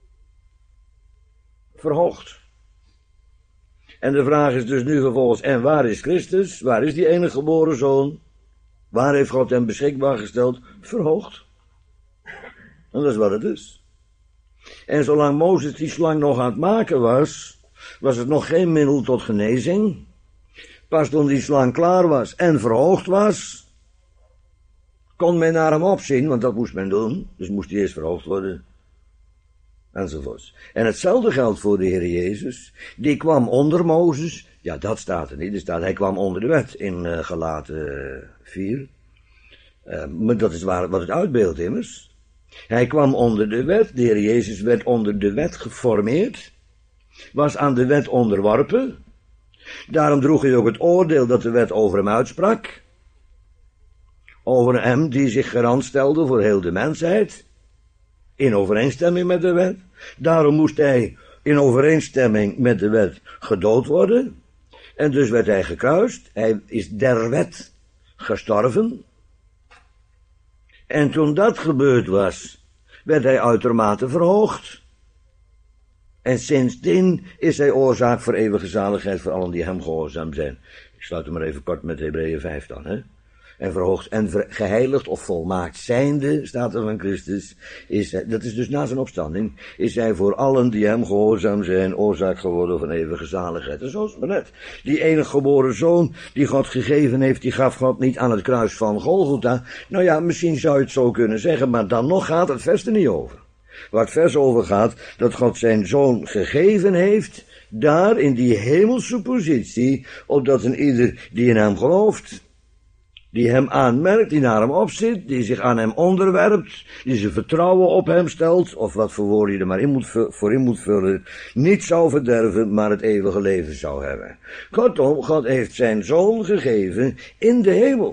Verhoogd. En de vraag is dus nu vervolgens, en waar is Christus? Waar is die enige geboren zoon? Waar heeft God hem beschikbaar gesteld? Verhoogd. En dat is wat het is. En zolang Mozes die slang nog aan het maken was, was het nog geen middel tot genezing. Pas toen die slang klaar was en verhoogd was, kon men naar hem opzien, want dat moest men doen. Dus moest hij eerst verhoogd worden. Enzovoorts. En hetzelfde geldt voor de Heer Jezus. Die kwam onder Mozes. Ja, dat staat er niet. Er staat, hij kwam onder de wet in Galaten 4. Maar dat is wat het uitbeeldt immers. Hij kwam onder de wet. De Heer Jezus werd onder de wet geformeerd. Was aan de wet onderworpen. Daarom droeg hij ook het oordeel dat de wet over hem uitsprak. Over hem die zich garant stelde voor heel de mensheid. In overeenstemming met de wet. Daarom moest hij in overeenstemming met de wet gedood worden. En dus werd hij gekruist. Hij is der wet gestorven. En toen dat gebeurd was, werd hij uitermate verhoogd. En sindsdien is hij oorzaak voor eeuwige zaligheid voor allen die hem gehoorzaam zijn. Ik sluit hem maar even kort met Hebreeën 5 dan, hè. En verhoogd en geheiligd of volmaakt zijnde, staat er van Christus, dat is dus na zijn opstanding, is hij voor allen die hem gehoorzaam zijn, oorzaak geworden van eeuwige zaligheid. En zo is het maar net. Die enige geboren zoon die God gegeven heeft, die gaf God niet aan het kruis van Golgotha. Nou ja, misschien zou je het zo kunnen zeggen, maar dan nog gaat het vers er niet over. Waar het vers over gaat, dat God zijn zoon gegeven heeft, daar in die hemelse positie, opdat een ieder die in hem gelooft, die hem aanmerkt, die naar hem opzit, die zich aan hem onderwerpt, die zijn vertrouwen op hem stelt, of wat voor woorden je er maar voor in moet vullen, niet zou verderven, maar het eeuwige leven zou hebben. Kortom, God heeft zijn zoon gegeven in de hemel.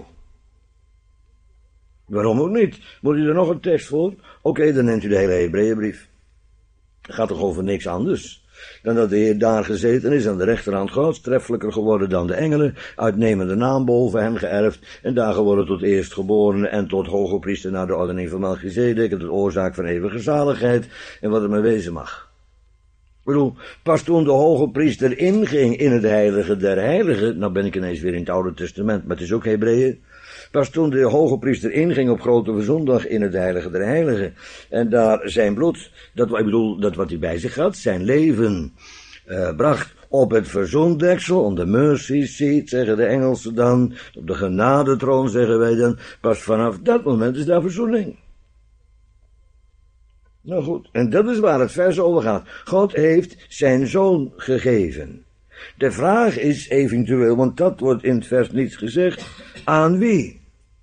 Waarom ook niet? Moet u er nog een tekst voor? Oké, dan neemt u de hele Hebreeënbrief. Het gaat toch over niks anders dan dat de Heer daar gezeten is aan de rechterhand Gods, treffelijker geworden dan de engelen, uitnemende naam boven hem geërfd, en daar geworden tot eerstgeborene en tot hoge priester naar de ordening van Melchizedek, en tot oorzaak van eeuwige zaligheid, en wat er maar wezen mag. Ik bedoel, pas toen de hoge priester inging in het heilige der heiligen, nou ben ik ineens weer in het Oude Testament, maar het is ook Hebreeën. Pas toen de hoge priester inging op Grote Verzondag in het heilige der heiligen, en daar zijn bloed, dat wat hij bij zich had, zijn leven, bracht op het verzoendeksel, on the mercy seat, zeggen de Engelsen dan, op de genadetroon zeggen wij dan, pas vanaf dat moment is daar verzoening. Nou goed, en dat is waar het vers over gaat. God heeft zijn zoon gegeven. De vraag is eventueel, want dat wordt in het vers niet gezegd, aan wie?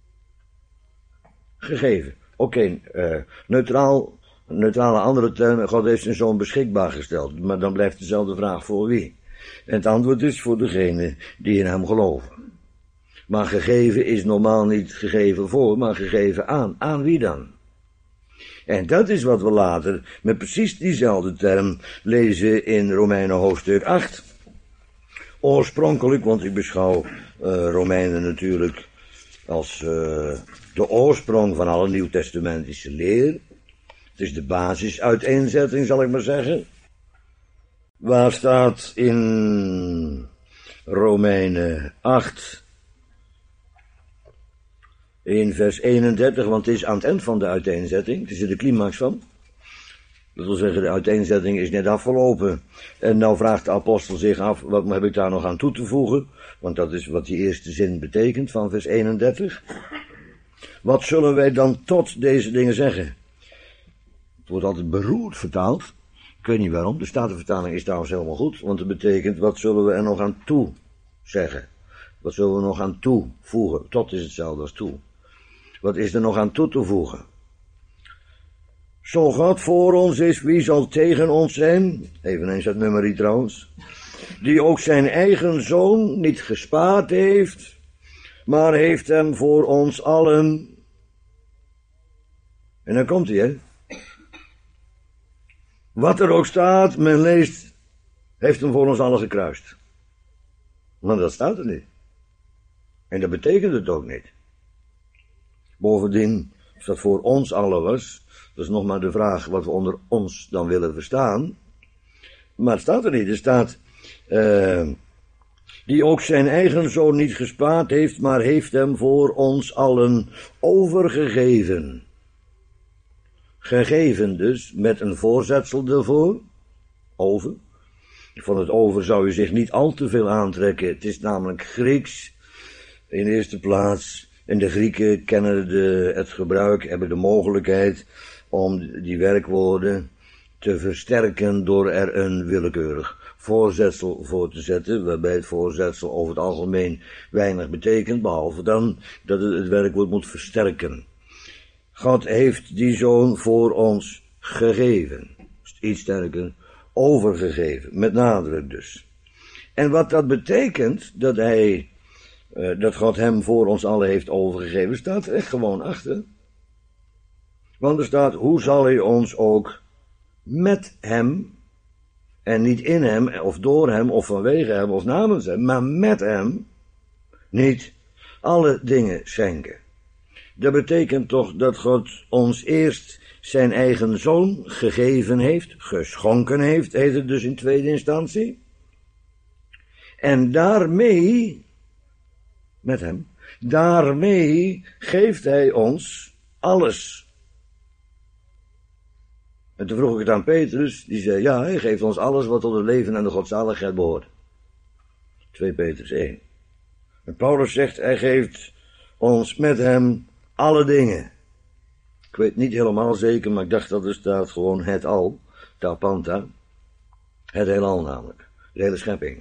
Gegeven. Oké, neutrale andere termen, God heeft zijn zoon beschikbaar gesteld, maar dan blijft dezelfde vraag voor wie? En het antwoord is voor degene die in hem geloven. Maar gegeven is normaal niet gegeven voor, maar gegeven aan. Aan wie dan? En dat is wat we later met precies diezelfde term lezen in Romeinen hoofdstuk 8. Oorspronkelijk, want ik beschouw Romeinen natuurlijk als de oorsprong van alle nieuwtestamentische leer. Het is de basisuiteenzetting, zal ik maar zeggen. Waar staat in Romeinen 8, in vers 31, want het is aan het eind van de uiteenzetting, het is er de climax van. Dat wil zeggen, de uiteenzetting is net afgelopen. En nou vraagt de apostel zich af, wat heb ik daar nog aan toe te voegen? Want dat is wat die eerste zin betekent van vers 31. Wat zullen wij dan tot deze dingen zeggen? Het wordt altijd beroerd vertaald. Ik weet niet waarom, de Statenvertaling is trouwens helemaal goed. Want het betekent, wat zullen we er nog aan toe zeggen? Wat zullen we nog aan toevoegen? Tot is hetzelfde als toe. Wat is er nog aan toe te voegen? Zo God voor ons is, wie zal tegen ons zijn? Eveneens dat nummerie trouwens. Die ook zijn eigen zoon niet gespaard heeft, maar heeft hem voor ons allen. En dan komt hij, hè. Wat er ook staat, men leest, heeft hem voor ons allen gekruist. Maar dat staat er niet. En dat betekent het ook niet. Bovendien, als dat voor ons allen was, dat is nog maar de vraag wat we onder ons dan willen verstaan. Maar het staat er niet. Er staat, die ook zijn eigen zoon niet gespaard heeft, maar heeft hem voor ons allen overgegeven. Gegeven dus, met een voorzetsel ervoor. Over. Van het over zou je zich niet al te veel aantrekken. Het is namelijk Grieks, in eerste plaats. En de Grieken kennen het gebruik, hebben de mogelijkheid om die werkwoorden te versterken door er een willekeurig voorzetsel voor te zetten, waarbij het voorzetsel over het algemeen weinig betekent, behalve dan dat het werkwoord moet versterken. God heeft die zoon voor ons gegeven. Iets sterker, overgegeven, met nadruk dus. En wat dat betekent, dat God hem voor ons allen heeft overgegeven, staat er echt gewoon achter. Want er staat, hoe zal hij ons ook met hem, en niet in hem, of door hem, of vanwege hem, of namens hem, maar met hem, niet alle dingen schenken. Dat betekent toch dat God ons eerst zijn eigen zoon gegeven heeft, geschonken heeft, heet het dus in tweede instantie. En daarmee, met hem, daarmee geeft hij ons alles. En toen vroeg ik het aan Petrus, die zei, ja, hij geeft ons alles wat tot het leven en de godzaligheid behoort. 2 Petrus 1. En Paulus zegt, hij geeft ons met hem alle dingen. Ik weet niet helemaal zeker, maar ik dacht dat er staat gewoon het al, tapanta, het heelal namelijk, de hele schepping.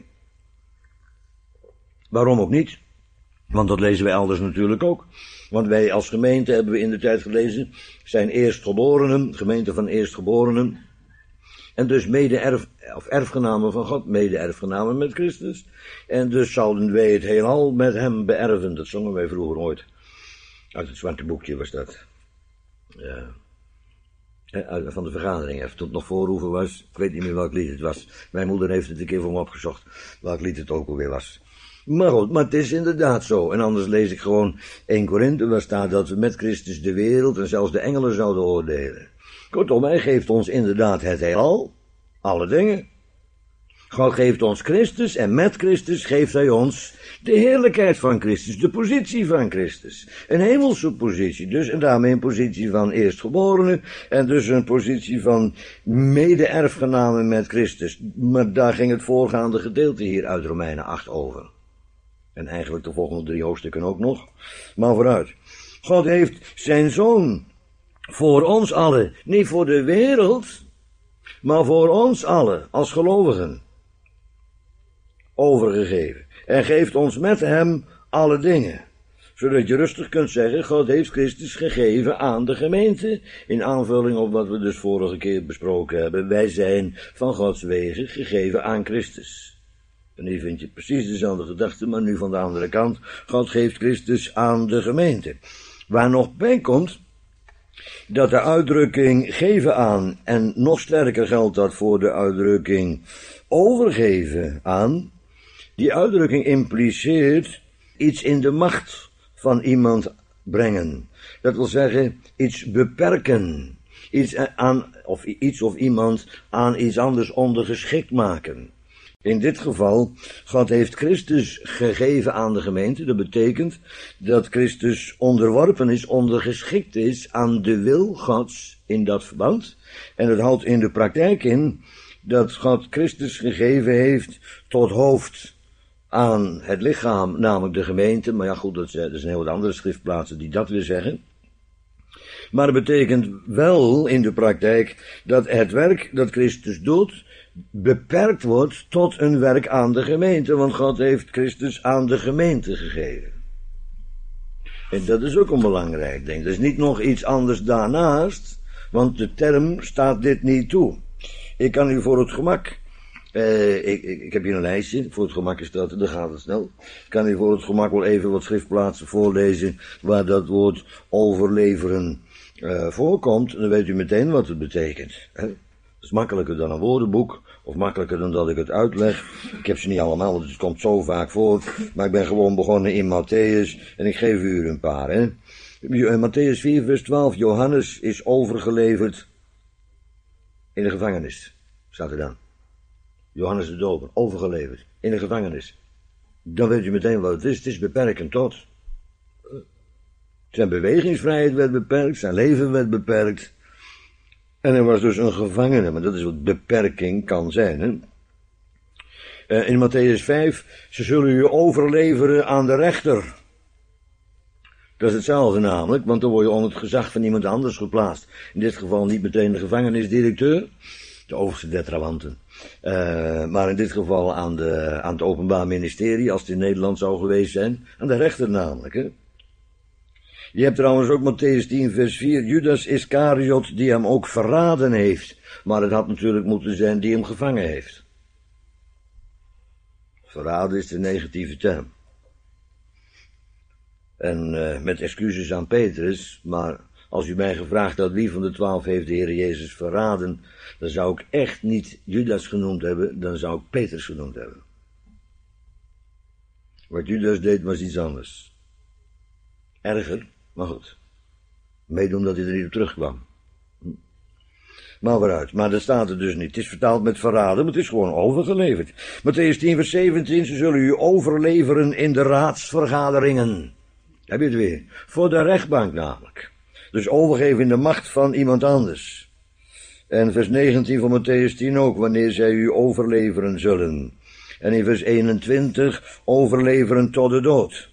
Waarom ook niet? Want dat lezen wij elders natuurlijk ook. Want wij als gemeente, hebben we in de tijd gelezen, zijn eerstgeborenen, gemeente van eerstgeborenen. En dus erfgenamen van God, mede-erfgenamen met Christus. En dus zouden wij het heelal met hem beërven. Dat zongen wij vroeger ooit. Uit het zwarte boekje was dat. Van de vergadering, even toen het nog voorhoeven was. Ik weet niet meer welk lied het was. Mijn moeder heeft het een keer voor me opgezocht. Welk lied het ook alweer was. Maar goed, maar het is inderdaad zo. En anders lees ik gewoon 1 Korinthe, waar staat dat we met Christus de wereld en zelfs de engelen zouden oordelen. Kortom, hij geeft ons inderdaad het heelal, alle dingen. God geeft ons Christus en met Christus geeft hij ons de heerlijkheid van Christus, de positie van Christus. Een hemelse positie dus, en daarmee een positie van eerstgeborene en dus een positie van mede-erfgenamen met Christus. Maar daar ging het voorgaande gedeelte hier uit Romeinen 8 over. En eigenlijk de volgende 3 hoofdstukken ook nog. Maar vooruit. God heeft zijn zoon voor ons allen, niet voor de wereld, maar voor ons allen als gelovigen overgegeven. En geeft ons met hem alle dingen. Zodat je rustig kunt zeggen, God heeft Christus gegeven aan de gemeente. In aanvulling op wat we dus vorige keer besproken hebben. Wij zijn van Gods wegen gegeven aan Christus. En hier vind je precies dezelfde gedachte, maar nu van de andere kant. God geeft Christus aan de gemeente. Waar nog bij komt, dat de uitdrukking geven aan, en nog sterker geldt dat voor de uitdrukking overgeven aan, die uitdrukking impliceert iets in de macht van iemand brengen. Dat wil zeggen, iets beperken. Iets of iemand aan iets anders ondergeschikt maken. In dit geval, God heeft Christus gegeven aan de gemeente. Dat betekent dat Christus onderworpen is, ondergeschikt is aan de wil Gods in dat verband. En het houdt in de praktijk in dat God Christus gegeven heeft tot hoofd aan het lichaam, namelijk de gemeente. Maar ja goed, dat zijn heel wat andere schriftplaatsen die dat weer zeggen. Maar het betekent wel in de praktijk dat het werk dat Christus doet beperkt wordt tot een werk aan de gemeente, want God heeft Christus aan de gemeente gegeven. En dat is ook een belangrijk ding. Er is niet nog iets anders daarnaast, want de term staat dit niet toe. Ik kan u voor het gemak, ik heb hier een lijstje, voor het gemak is dat, dan gaat het snel. Ik kan u voor het gemak wel even wat schriftplaatsen voorlezen waar dat woord overleveren voorkomt. En dan weet u meteen wat het betekent. Hè? Dat is makkelijker dan een woordenboek, of makkelijker dan dat ik het uitleg. Ik heb ze niet allemaal, want het komt zo vaak voor. Maar ik ben gewoon begonnen in Matthäus, en ik geef u een paar. Hè. Matthäus 4 vers 12, Johannes is overgeleverd in de gevangenis. Staat er dan. Johannes de Doper, overgeleverd in de gevangenis. Dan weet u meteen wat het is. Het is beperkend tot. Zijn bewegingsvrijheid werd beperkt, zijn leven werd beperkt. En hij was dus een gevangene, maar dat is wat beperking kan zijn. Hè? In Matthäus 5, ze zullen u overleveren aan de rechter. Dat is hetzelfde namelijk, want dan word je onder het gezag van iemand anders geplaatst. In dit geval niet meteen de gevangenisdirecteur, de overste der trawanten. Maar in dit geval aan het Openbaar Ministerie, als het in Nederland zou geweest zijn, aan de rechter namelijk. Hè? Je hebt trouwens ook Matthäus 10 vers 4, Judas Iscariot die hem ook verraden heeft. Maar het had natuurlijk moeten zijn die hem gevangen heeft. Verraden is de negatieve term. En met excuses aan Petrus, maar als u mij gevraagd had wie van de 12 heeft de Heer Jezus verraden, dan zou ik echt niet Judas genoemd hebben, dan zou ik Petrus genoemd hebben. Wat Judas deed was iets anders. Erger. Maar goed, mede omdat hij er niet op terugkwam. Maar waaruit, maar dat staat er dus niet. Het is vertaald met verraden, maar het is gewoon overgeleverd. Matthäus 10 vers 17, ze zullen u overleveren in de raadsvergaderingen. Heb je het weer? Voor de rechtbank namelijk. Dus overgeven in de macht van iemand anders. En vers 19 van Matthäus 10 ook, wanneer zij u overleveren zullen. En in vers 21, overleveren tot de dood.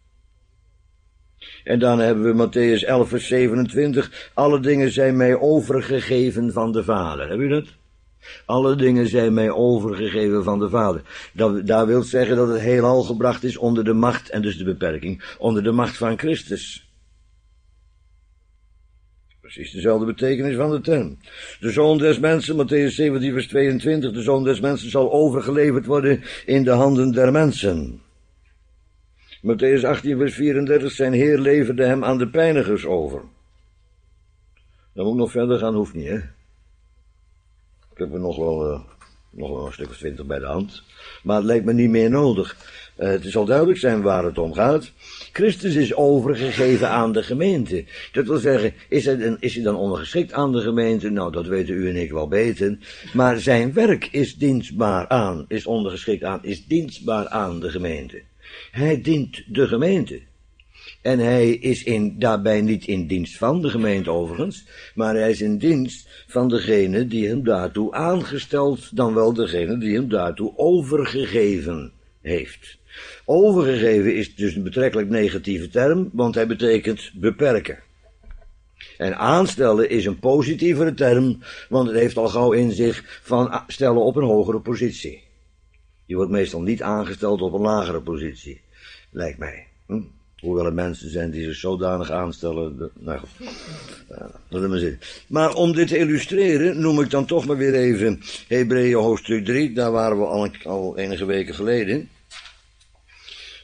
En dan hebben we Matthäus 11 vers 27. Alle dingen zijn mij overgegeven van de Vader. Heb u dat? Alle dingen zijn mij overgegeven van de Vader. Daar wil zeggen dat het heelal gebracht is onder de macht, en dus de beperking, onder de macht van Christus. Precies dezelfde betekenis van de term. De Zoon des Mensen, Matthäus 17 vers 22, de Zoon des Mensen zal overgeleverd worden in de handen der mensen. Matthäus 18 vers 34, zijn Heer leverde hem aan de pijnigers over. Dan moet ik nog verder gaan, hoeft niet, hè. Ik heb er nog wel een stuk of 20 bij de hand. Maar het lijkt me niet meer nodig. Het zal duidelijk zijn waar het om gaat. Christus is overgegeven aan de gemeente. Dat wil zeggen, is hij dan ondergeschikt aan de gemeente? Nou, dat weten u en ik wel beter. Maar zijn werk is dienstbaar aan, is ondergeschikt aan, is dienstbaar aan de gemeente. Hij dient de gemeente. En hij is daarbij niet in dienst van de gemeente overigens, maar hij is in dienst van degene die hem daartoe aangesteld, dan wel degene die hem daartoe overgegeven heeft. Overgegeven is dus een betrekkelijk negatieve term, want hij betekent beperken. En aanstellen is een positievere term, want het heeft al gauw in zich van stellen op een hogere positie. Je wordt meestal niet aangesteld op een lagere positie, lijkt mij. Hoewel er mensen zijn die zich zodanig aanstellen. Nou goed, laat maar zitten. Maar om dit te illustreren noem ik dan toch maar weer even Hebreeën hoofdstuk 3. Daar waren we al enige weken geleden.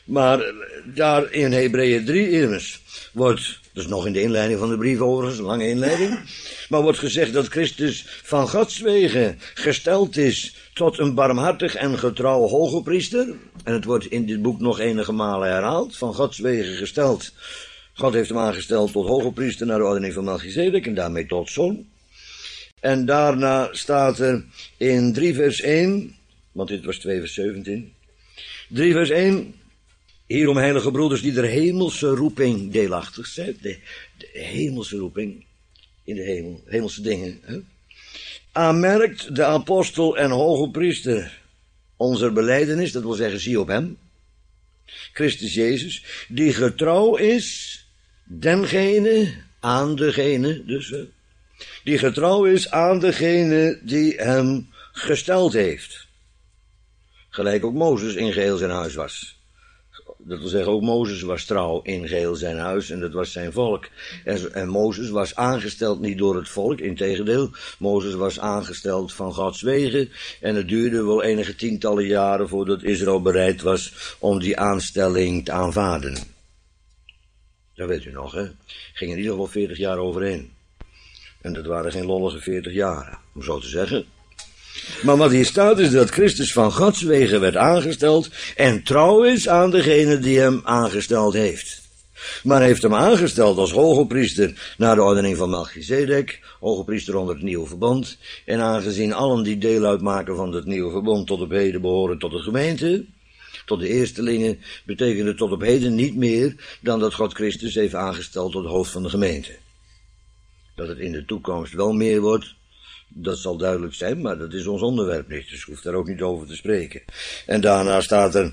Maar daar in Hebreeën 3 immers wordt, dus nog in de inleiding van de brief overigens, een lange inleiding, maar wordt gezegd dat Christus van Gods wegen gesteld is tot een barmhartig en getrouw hoge priester. En het wordt in dit boek nog enige malen herhaald, van Gods wegen gesteld. God heeft hem aangesteld tot hoge priester naar de ordening van Melchizedek en daarmee tot zoon. En daarna staat er in 3 vers 1, want dit was 2 vers 17, 3 vers 1... Hierom, heilige broeders, die der hemelse roeping deelachtig zijn, de hemelse roeping in de hemel, hemelse dingen, hè? Aanmerkt de apostel en hoge priester onze belijdenis, dat wil zeggen, zie op hem, Christus Jezus, die getrouw is, dengene, aan degene, dus, die getrouw is aan degene die hem gesteld heeft. Gelijk ook Mozes in geheel zijn huis was. Dat wil zeggen, ook Mozes was trouw in geheel zijn huis en dat was zijn volk. En Mozes was aangesteld niet door het volk, integendeel. Mozes was aangesteld van Gods wegen en het duurde wel enige tientallen jaren voordat Israël bereid was om die aanstelling te aanvaarden. Dat weet u nog, hè? Ging in ieder geval 40 jaar overheen. En dat waren geen lollige 40 jaren, om zo te zeggen. Maar wat hier staat is dat Christus van Gods wegen werd aangesteld en trouw is aan degene die hem aangesteld heeft. Maar hij heeft hem aangesteld als hoge priester naar de ordening van Melchizedek, hoge priester onder het nieuwe verbond. En aangezien allen die deel uitmaken van het nieuwe verbond tot op heden behoren tot de gemeente, tot de eerstelingen, betekent het tot op heden niet meer dan dat God Christus heeft aangesteld tot hoofd van de gemeente. Dat het in de toekomst wel meer wordt, dat zal duidelijk zijn, maar dat is ons onderwerp niet, dus ik hoef daar ook niet over te spreken. En daarna staat er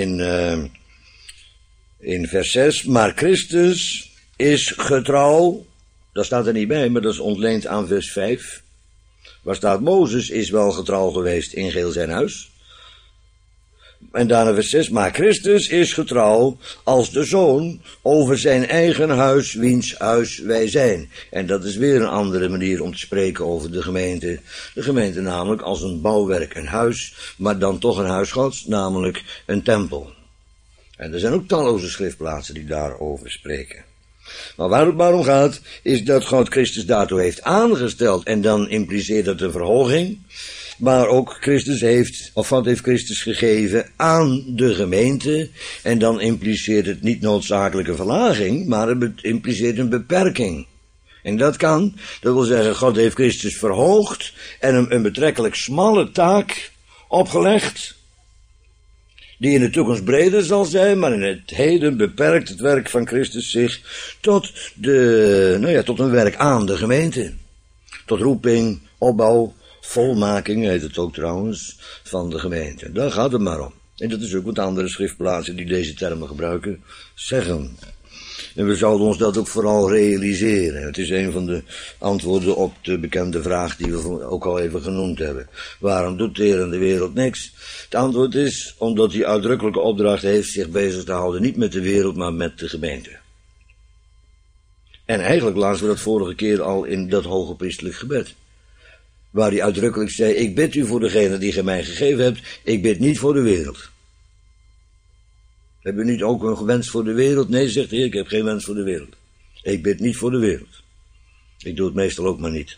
in vers 6, maar Christus is getrouw, dat staat er niet bij, maar dat is ontleend aan vers 5, waar staat Mozes is wel getrouw geweest in geheel zijn huis. En daarna vers 6, maar Christus is getrouw als de zoon over zijn eigen huis, wiens huis wij zijn. En dat is weer een andere manier om te spreken over de gemeente. De gemeente namelijk als een bouwwerk, een huis, maar dan toch een huis Gods, namelijk een tempel. En er zijn ook talloze schriftplaatsen die daarover spreken. Maar waar het maar om gaat, is dat God Christus daartoe heeft aangesteld. En dan impliceert dat een verhoging. Maar ook Christus heeft, of wat heeft Christus gegeven aan de gemeente. En dan impliceert het niet noodzakelijk een verlaging, maar het impliceert een beperking. En dat kan, dat wil zeggen, God heeft Christus verhoogd en hem een betrekkelijk smalle taak opgelegd. Die in de toekomst breder zal zijn, maar in het heden beperkt het werk van Christus zich tot tot een werk aan de gemeente. Tot roeping, opbouw, volmaking heet het ook trouwens, van de gemeente. Daar gaat het maar om. En dat is ook wat andere schriftplaatsen die deze termen gebruiken, zeggen. En we zouden ons dat ook vooral realiseren. Het is een van de antwoorden op de bekende vraag die we ook al even genoemd hebben. Waarom doet de Heer in de wereld niks? Het antwoord is, omdat hij uitdrukkelijke opdracht heeft zich bezig te houden, niet met de wereld, maar met de gemeente. En eigenlijk lazen we dat vorige keer al in dat hoge priestelijk gebed. Waar hij uitdrukkelijk zei, ik bid u voor degene die gij mij gegeven hebt, ik bid niet voor de wereld. Heb je niet ook een wens voor de wereld? Nee, zegt de Heer, ik heb geen wens voor de wereld. Ik bid niet voor de wereld. Ik doe het meestal ook maar niet.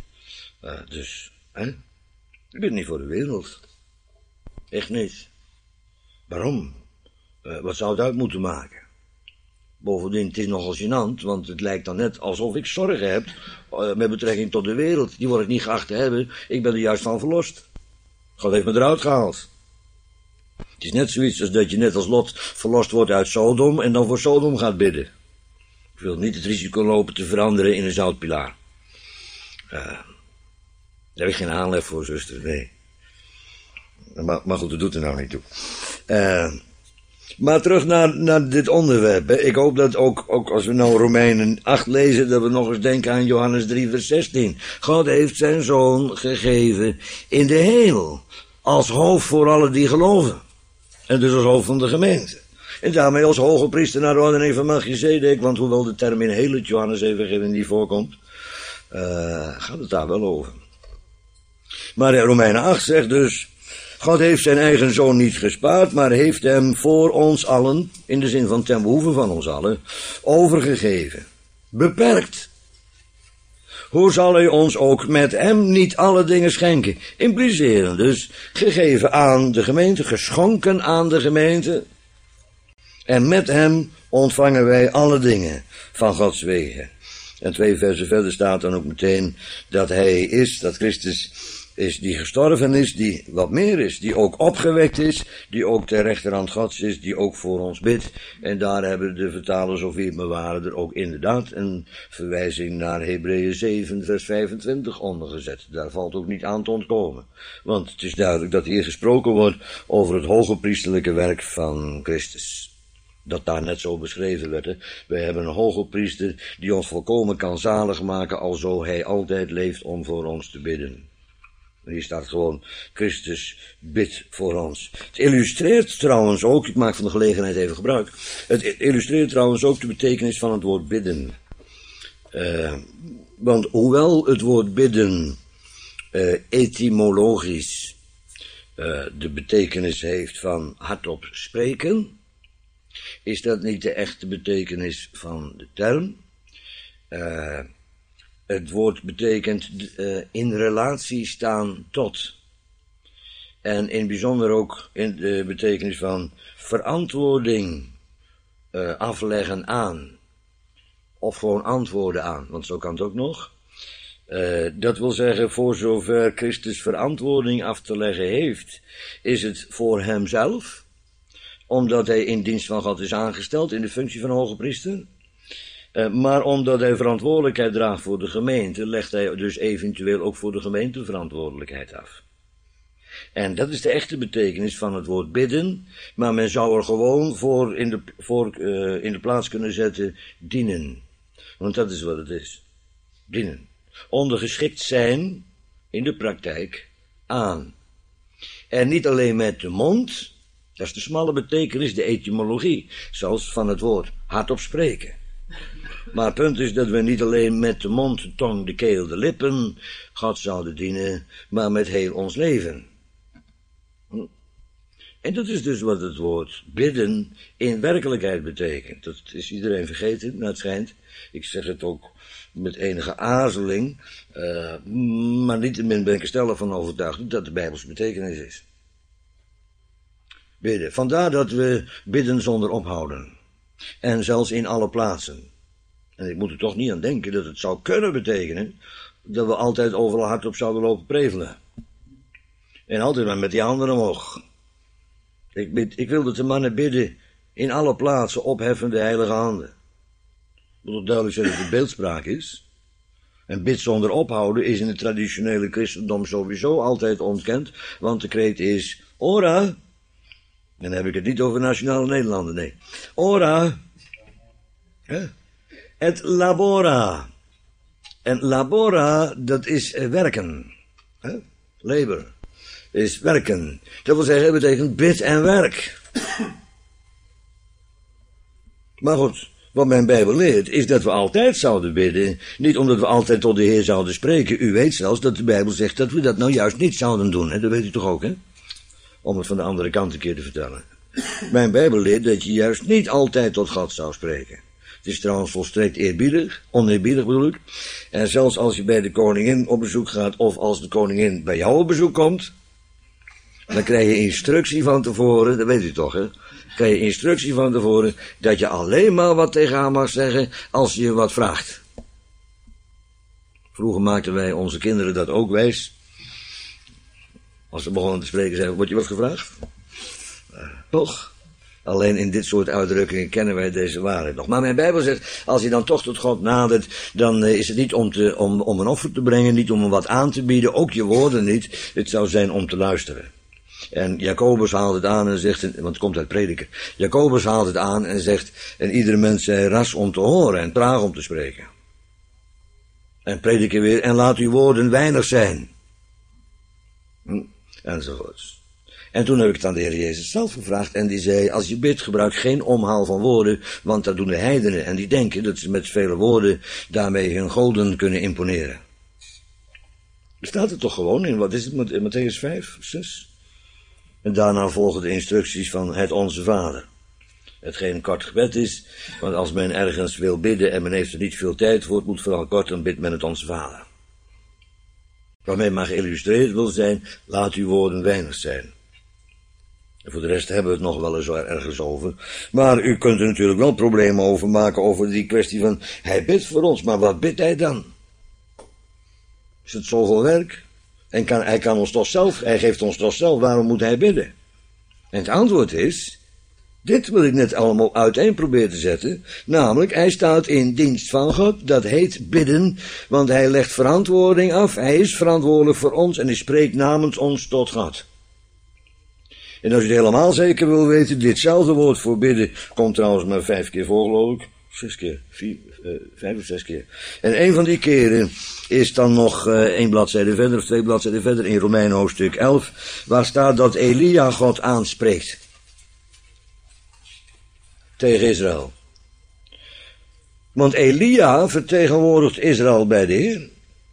Ik bid niet voor de wereld. Echt niet. Waarom? Wat zou het uit moeten maken? Bovendien, het is nogal gênant, want het lijkt dan net alsof ik zorgen heb met betrekking tot de wereld. Die word ik niet geacht te hebben. Ik ben er juist van verlost. God heeft me eruit gehaald. Het is net zoiets als dat je net als Lot verlost wordt uit Sodom en dan voor Sodom gaat bidden. Ik wil niet het risico lopen te veranderen in een zoutpilaar. Daar heb ik geen aanleg voor, zuster, nee. Maar goed, dat doet er nou niet toe. Maar terug naar dit onderwerp. Hè. Ik hoop dat ook als we nou Romeinen 8 lezen, dat we nog eens denken aan Johannes 3 vers 16. God heeft zijn zoon gegeven in de hemel. Als hoofd voor allen die geloven. En dus als hoofd van de gemeente. En daarmee als hoge priester naar de ordening van Melchizedek. Want hoewel de term in heel het Johannes-evangelie niet voorkomt, gaat het daar wel over. Maar Romeinen 8 zegt dus, God heeft zijn eigen zoon niet gespaard, maar heeft hem voor ons allen, in de zin van ten behoeve van ons allen, overgegeven. Beperkt. Hoe zal hij ons ook met hem niet alle dingen schenken? Implicerend dus, gegeven aan de gemeente, geschonken aan de gemeente. En met hem ontvangen wij alle dingen van Gods wegen. En 2 versen verder staat dan ook meteen dat hij is, dat Christus is die gestorven is, die wat meer is, die ook opgewekt is, die ook ter rechterhand Gods is, die ook voor ons bidt. En daar hebben de vertalers, of wie het me waren, er ook inderdaad een verwijzing naar Hebreeën 7 vers 25 ondergezet. Daar valt ook niet aan te ontkomen. Want het is duidelijk dat hier gesproken wordt over het hoge priesterlijke werk van Christus. Dat daar net zo beschreven werd. Hè. Wij hebben een hoge priester die ons volkomen kan zalig maken, alzo hij altijd leeft om voor ons te bidden. Hier staat gewoon, Christus bidt voor ons. Het illustreert trouwens ook, ik maak van de gelegenheid even gebruik, het illustreert trouwens ook de betekenis van het woord bidden. Want hoewel het woord bidden etymologisch de betekenis heeft van hardop spreken, is dat niet de echte betekenis van de term. Het woord betekent in relatie staan tot. En in bijzonder ook in de betekenis van verantwoording afleggen aan. Of gewoon antwoorden aan, want zo kan het ook nog. Dat wil zeggen, voor zover Christus verantwoording af te leggen heeft, is het voor hemzelf, omdat hij in dienst van God is aangesteld in de functie van hoge priester. Maar omdat hij verantwoordelijkheid draagt voor de gemeente, legt hij dus eventueel ook voor de gemeente verantwoordelijkheid af. En dat is de echte betekenis van het woord bidden, maar men zou er gewoon voor in de plaats kunnen zetten dienen. Want dat is wat het is. Dienen. Ondergeschikt zijn in de praktijk aan. En niet alleen met de mond, dat is de smalle betekenis, de etymologie, zoals van het woord hardop spreken. Maar het punt is dat we niet alleen met de mond, de tong, de keel, de lippen God zouden dienen, maar met heel ons leven. En dat is dus wat het woord bidden in werkelijkheid betekent. Dat is iedereen vergeten, naar het schijnt. Ik zeg het ook met enige aarzeling, maar niettemin ben ik er stellig van overtuigd dat dat de Bijbelse betekenis is. Bidden. Vandaar dat we bidden zonder ophouden. En zelfs in alle plaatsen. En ik moet er toch niet aan denken dat het zou kunnen betekenen dat we altijd overal hardop zouden lopen prevelen. En altijd maar met die handen omhoog. Ik wil dat de mannen bidden in alle plaatsen opheffen de heilige handen. Ik moet ook duidelijk zeggen dat het beeldspraak is. En bid zonder ophouden is in het traditionele christendom sowieso altijd ontkend, want de kreet is ora. En dan heb ik het niet over nationale Nederlanden, nee. Ora. Et labora. En labora, dat is werken. Labor. Is werken. Dat wil zeggen, het betekent bid en werk. Maar goed, wat mijn Bijbel leert, is dat we altijd zouden bidden. Niet omdat we altijd tot de Heer zouden spreken. U weet zelfs dat de Bijbel zegt dat we dat nou juist niet zouden doen. Hè? Dat weet u toch ook, hè? Om het van de andere kant een keer te vertellen. Mijn Bijbel leert dat je juist niet altijd tot God zou spreken. Het is trouwens volstrekt eerbiedig, oneerbiedig bedoel ik. En zelfs als je bij de koningin op bezoek gaat, of als de koningin bij jou op bezoek komt, dan krijg je instructie van tevoren, dat weet u toch, hè? Krijg je instructie van tevoren dat je alleen maar wat tegen haar mag zeggen als je wat vraagt. Vroeger maakten wij onze kinderen dat ook wijs. Als ze begonnen te spreken, zeiden: wordt je wat gevraagd? Toch? Alleen in dit soort uitdrukkingen kennen wij deze waarheid nog. Maar mijn Bijbel zegt, als je dan toch tot God nadert, dan is het niet om een offer te brengen, niet om hem wat aan te bieden, ook je woorden niet. Het zou zijn om te luisteren. En Jacobus haalt het aan en zegt, want het komt uit Prediker. Jacobus haalt het aan en zegt, en iedere mens zij ras om te horen en traag om te spreken. En Prediker weer, en laat uw woorden weinig zijn. Enzovoorts. En toen heb ik het aan de Heer Jezus zelf gevraagd en die zei, als je bidt, gebruik geen omhaal van woorden, want dat doen de heidenen en die denken dat ze met vele woorden daarmee hun goden kunnen imponeren. Er staat het toch gewoon in, wat is het, Mattheüs 5, 6? En daarna volgen de instructies van het Onze Vader. Hetgeen een kort gebed is, want als men ergens wil bidden en men heeft er niet veel tijd voor, het moet vooral kort, dan bidt men het Onze Vader. Waarmee maar geïllustreerd wil zijn, laat uw woorden weinig zijn. En voor de rest hebben we het nog wel eens ergens over. Maar u kunt er natuurlijk wel problemen over maken, over die kwestie van, hij bidt voor ons, maar wat bidt hij dan? Is het zoveel werk? En hij kan ons toch zelf, hij geeft ons toch zelf, waarom moet hij bidden? En het antwoord is, dit wil ik net allemaal uiteen proberen te zetten, namelijk, hij staat in dienst van God, dat heet bidden, want hij legt verantwoording af, hij is verantwoordelijk voor ons en hij spreekt namens ons tot God. En als je het helemaal zeker wil weten, ditzelfde woord voor bidden komt trouwens maar 5 keer voor, geloof ik. 6 keer, 5 of 6 keer. En een van die keren is dan nog 1 bladzijde verder of 2 bladzijden verder in Romeinen hoofdstuk 11, waar staat dat Elia God aanspreekt tegen Israël. Want Elia vertegenwoordigt Israël bij de Heer.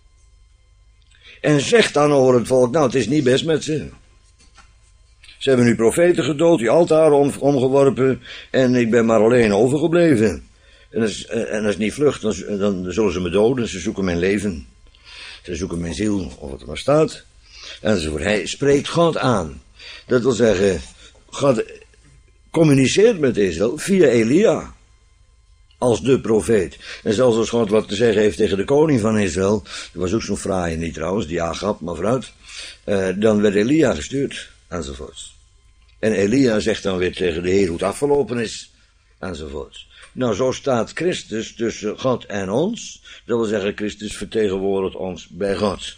En zegt dan over het volk, nou het is niet best met ze. Ze hebben nu profeten gedood, die altaar omgeworpen en ik ben maar alleen overgebleven. En als het niet vlucht, dan zullen ze me doden, ze zoeken mijn leven. Ze zoeken mijn ziel, of het er maar staat. Enzovoort. Hij spreekt God aan. Dat wil zeggen, God communiceert met Israël via Elia. Als de profeet. En zelfs als God wat te zeggen heeft tegen de koning van Israël, dat was ook zo'n fraaie niet trouwens, die Agab, maar vooruit. Dan werd Elia gestuurd, enzovoort. En Elia zegt dan weer tegen de Heer hoe het afgelopen is, enzovoort. Nou, zo staat Christus tussen God en ons. Dat wil zeggen, Christus vertegenwoordigt ons bij God.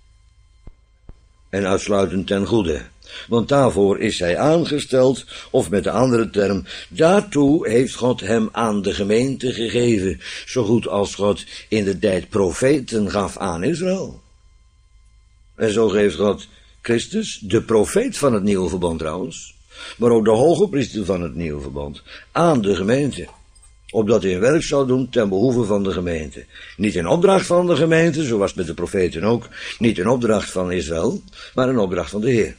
En uitsluitend ten goede. Want daarvoor is hij aangesteld, of met de andere term, daartoe heeft God hem aan de gemeente gegeven, zo goed als God in de tijd profeten gaf aan Israël. En zo geeft God Christus, de profeet van het nieuwe verbond trouwens, maar ook de hoge priester van het nieuwe verbond, aan de gemeente. Opdat hij een werk zou doen ten behoeve van de gemeente. Niet in opdracht van de gemeente, zoals het met de profeten ook, niet in opdracht van Israël, maar in opdracht van de Heer.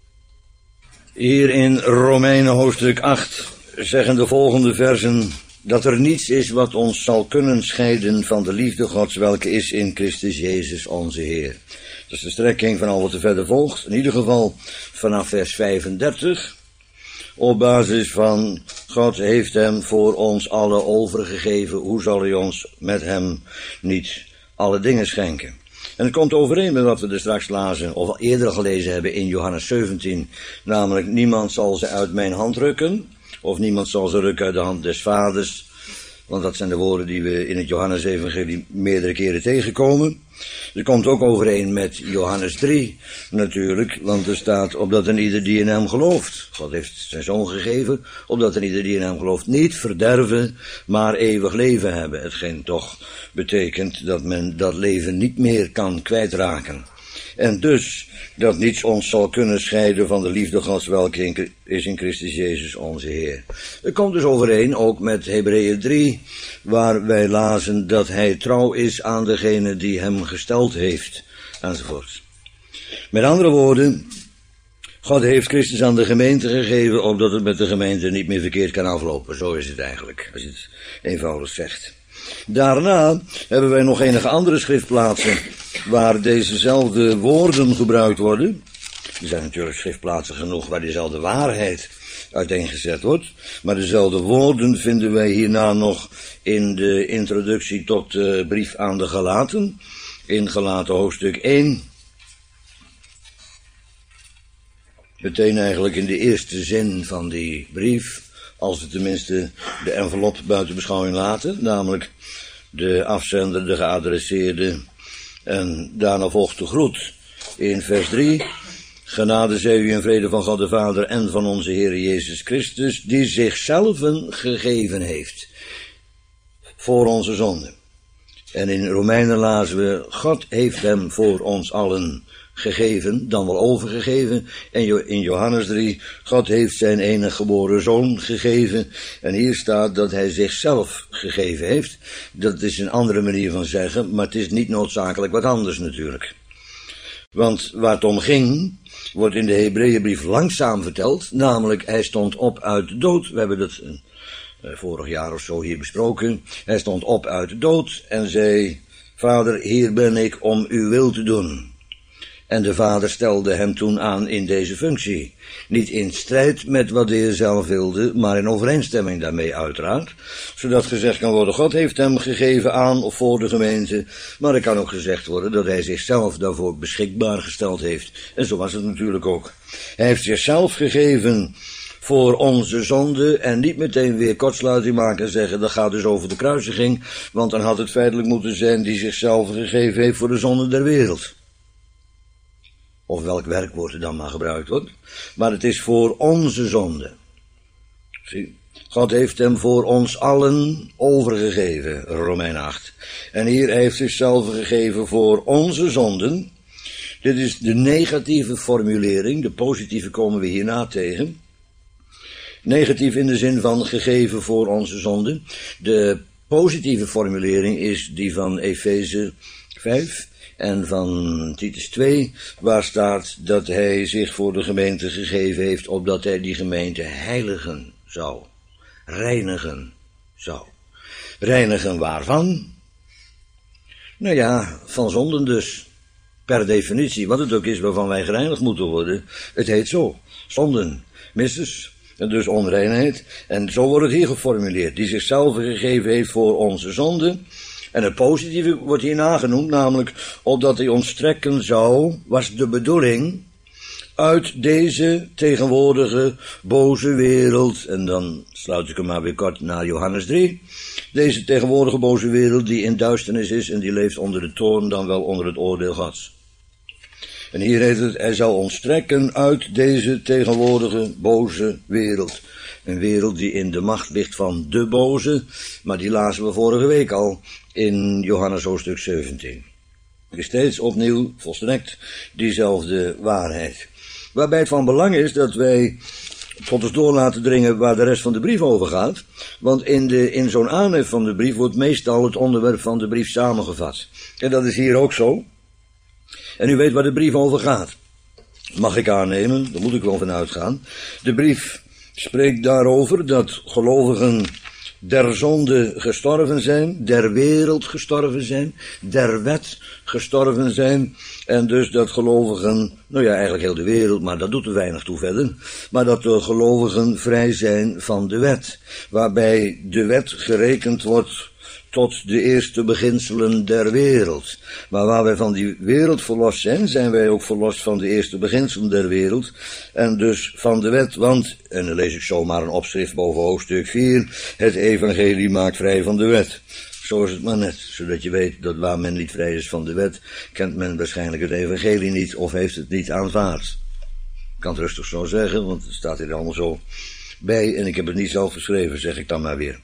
Hier in Romeinen hoofdstuk 8 zeggen de volgende versen dat er niets is wat ons zal kunnen scheiden van de liefde Gods, welke is in Christus Jezus onze Heer. Dat is de strekking van al wat er verder volgt, in ieder geval vanaf vers 35. Op basis van God heeft hem voor ons allen overgegeven, hoe zal hij ons met hem niet alle dingen schenken? En het komt overeen met wat we er straks lazen, of al eerder gelezen hebben in Johannes 17, namelijk niemand zal ze uit mijn hand rukken, of niemand zal ze rukken uit de hand des vaders, want dat zijn de woorden die we in het Johannes-evangelie meerdere keren tegenkomen. Het komt ook overeen met Johannes 3 natuurlijk, want er staat opdat een ieder die in hem gelooft, God heeft zijn zoon gegeven, opdat een ieder die in hem gelooft niet verderven, maar eeuwig leven hebben. Hetgeen toch betekent dat men dat leven niet meer kan kwijtraken. En dus dat niets ons zal kunnen scheiden van de liefde Gods, welke is in Christus Jezus onze Heer. Het komt dus overeen ook met Hebreeën 3, waar wij lazen dat hij trouw is aan degene die hem gesteld heeft, enzovoort. Met andere woorden, God heeft Christus aan de gemeente gegeven, opdat het met de gemeente niet meer verkeerd kan aflopen. Zo is het eigenlijk, als je het eenvoudig zegt. Daarna hebben wij nog enige andere schriftplaatsen waar dezezelfde woorden gebruikt worden. Er zijn natuurlijk schriftplaatsen genoeg waar dezelfde waarheid uiteengezet wordt. Maar dezelfde woorden vinden wij hierna nog in de introductie tot de brief aan de Galaten. In Galaten hoofdstuk 1. Meteen eigenlijk in de eerste zin van die brief. Als we tenminste de envelop buiten beschouwing laten. Namelijk de afzender, de geadresseerde. En daarna volgt de groet in vers 3. Genade zij u en vrede van God de Vader en van onze Heer Jezus Christus, die zichzelf gegeven heeft voor onze zonden. En in Romeinen lazen we, God heeft hem voor ons allen gegeven, dan wel overgegeven. En in Johannes 3, God heeft zijn enige geboren zoon gegeven. En hier staat dat hij zichzelf gegeven heeft. Dat is een andere manier van zeggen, maar het is niet noodzakelijk wat anders natuurlijk. Want waar het om ging, wordt in de Hebreeënbrief langzaam verteld, namelijk hij stond op uit de dood. We hebben dat vorig jaar of zo hier besproken. Hij stond op uit de dood en zei, Vader, hier ben ik om uw wil te doen. En de Vader stelde hem toen aan in deze functie. Niet in strijd met wat de Heer zelf wilde, maar in overeenstemming daarmee uiteraard. Zodat gezegd kan worden, God heeft hem gegeven aan of voor de gemeente. Maar er kan ook gezegd worden dat hij zichzelf daarvoor beschikbaar gesteld heeft. En zo was het natuurlijk ook. Hij heeft zichzelf gegeven voor onze zonde en niet meteen weer kortsluiting maken en zeggen, dat gaat dus over de kruisiging. Want dan had het feitelijk moeten zijn die zichzelf gegeven heeft voor de zonde der wereld. Of welk werkwoord er dan maar gebruikt wordt. Maar het is voor onze zonde. Zie, God heeft hem voor ons allen overgegeven, Romeinen 8. En hier heeft zichzelf gegeven voor onze zonden. Dit is de negatieve formulering, de positieve komen we hierna tegen. Negatief in de zin van gegeven voor onze zonden. De positieve formulering is die van Efeze 5. En van Titus 2, waar staat dat hij zich voor de gemeente gegeven heeft, opdat hij die gemeente heiligen zou. Reinigen zou. Reinigen waarvan? Nou ja, van zonden dus. Per definitie, wat het ook is waarvan wij gereinigd moeten worden. Het heet zo. Zonden, misses, en dus onreinheid. En zo wordt het hier geformuleerd. Die zichzelf gegeven heeft voor onze zonden. En het positieve wordt hier nagenoemd, namelijk opdat hij ons trekken zou, was de bedoeling, uit deze tegenwoordige boze wereld. En dan sluit ik hem maar weer kort naar Johannes 3. Deze tegenwoordige boze wereld die in duisternis is en die leeft onder de toorn, dan wel onder het oordeel Gods. En hier heet het, hij zal ons trekken uit deze tegenwoordige boze wereld. Een wereld die in de macht ligt van de boze, maar die lazen we vorige week al in Johannes hoofdstuk 17. Steeds opnieuw volstrekt diezelfde waarheid. Waarbij het van belang is dat wij tot ons door laten dringen waar de rest van de brief over gaat. Want in zo'n aanhef van de brief wordt meestal het onderwerp van de brief samengevat. En dat is hier ook zo. En u weet waar de brief over gaat. Mag ik aannemen, daar moet ik wel van uitgaan. De brief spreekt daarover dat gelovigen der zonde gestorven zijn, der wereld gestorven zijn, der wet gestorven zijn. En dus dat gelovigen, nou ja, eigenlijk heel de wereld, maar dat doet er weinig toe verder. Maar dat de gelovigen vrij zijn van de wet. Waarbij de wet gerekend wordt tot de eerste beginselen der wereld. Maar waar wij van die wereld verlost zijn, zijn wij ook verlost van de eerste beginselen der wereld. En dus van de wet, want, en dan lees ik zomaar een opschrift boven hoofdstuk 4, het evangelie maakt vrij van de wet. Zo is het maar net, zodat je weet dat waar men niet vrij is van de wet, kent men waarschijnlijk het evangelie niet of heeft het niet aanvaard. Ik kan het rustig zo zeggen, want het staat hier allemaal zo bij en ik heb het niet zelf geschreven, zeg ik dan maar weer.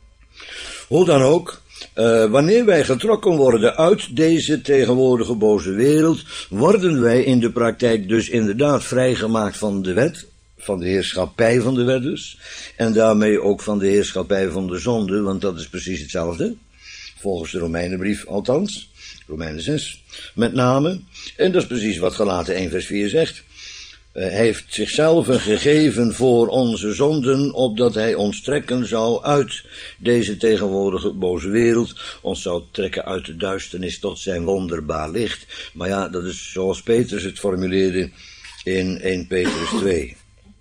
Hoe dan ook, wanneer wij getrokken worden uit deze tegenwoordige boze wereld, worden wij in de praktijk dus inderdaad vrijgemaakt van de wet, van de heerschappij van de wet dus, en daarmee ook van de heerschappij van de zonde, want dat is precies hetzelfde, volgens de Romeinenbrief althans, Romeinen 6 met name, en dat is precies wat Galaten 1 vers 4 zegt. Hij heeft zichzelf gegeven voor onze zonden, opdat hij ons trekken zou uit deze tegenwoordige boze wereld, ons zou trekken uit de duisternis tot zijn wonderbaar licht. Maar ja, dat is zoals Petrus het formuleerde in 1 Petrus 2.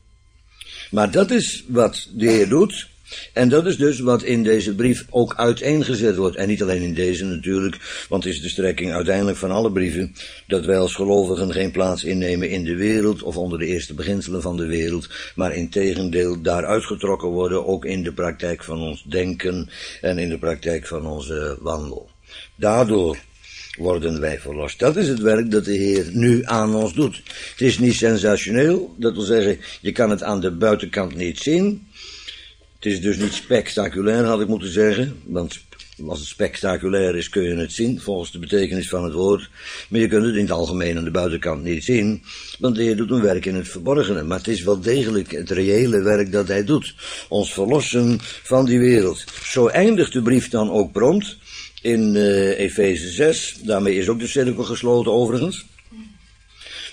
Maar dat is wat de Heer doet. En dat is dus wat in deze brief ook uiteengezet wordt. En niet alleen in deze natuurlijk, want het is de strekking uiteindelijk van alle brieven, dat wij als gelovigen geen plaats innemen in de wereld of onder de eerste beginselen van de wereld, maar integendeel daaruit getrokken worden, ook in de praktijk van ons denken en in de praktijk van onze wandel. Daardoor worden wij verlost. Dat is het werk dat de Heer nu aan ons doet. Het is niet sensationeel, dat wil zeggen, je kan het aan de buitenkant niet zien. Het is dus niet spectaculair, had ik moeten zeggen, want als het spectaculair is kun je het zien, volgens de betekenis van het woord. Maar je kunt het in het algemeen aan de buitenkant niet zien, want de Heer doet een werk in het verborgene. Maar het is wel degelijk het reële werk dat hij doet, ons verlossen van die wereld. Zo eindigt de brief dan ook prompt in Efeze 6, daarmee is ook de cirkel gesloten overigens.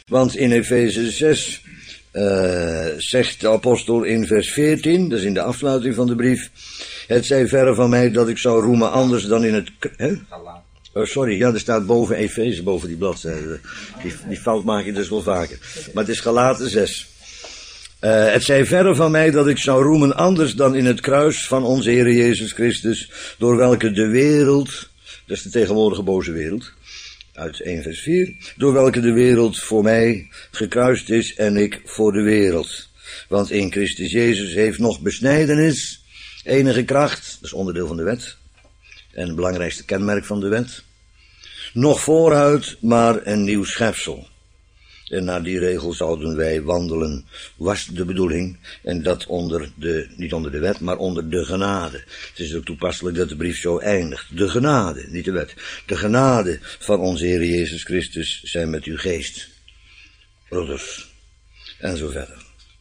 Want in Efeze 6 zegt de apostel in vers 14, dat is in de afsluiting van de brief: het zij verre van mij dat ik zou roemen anders dan in het... sorry, ja, er staat boven Efeze, boven die bladzijde. Die fout maak je dus wel vaker. Maar het is Galaten 6. Het zij verre van mij dat ik zou roemen anders dan in het kruis van onze Heer Jezus Christus, door welke de wereld, dat is de tegenwoordige boze wereld, uit 1 vers 4, door welke de wereld voor mij gekruist is en ik voor de wereld. Want in Christus Jezus heeft nog besnijdenis enige kracht, dat is onderdeel van de wet, en het belangrijkste kenmerk van de wet, nog vooruit maar een nieuw schepsel. En naar die regel zouden wij wandelen, was de bedoeling. En dat niet onder de wet, maar onder de genade. Het is ook toepasselijk dat de brief zo eindigt. De genade, niet de wet. De genade van onze Heer Jezus Christus zijn met uw geest. Broeders. En zo verder.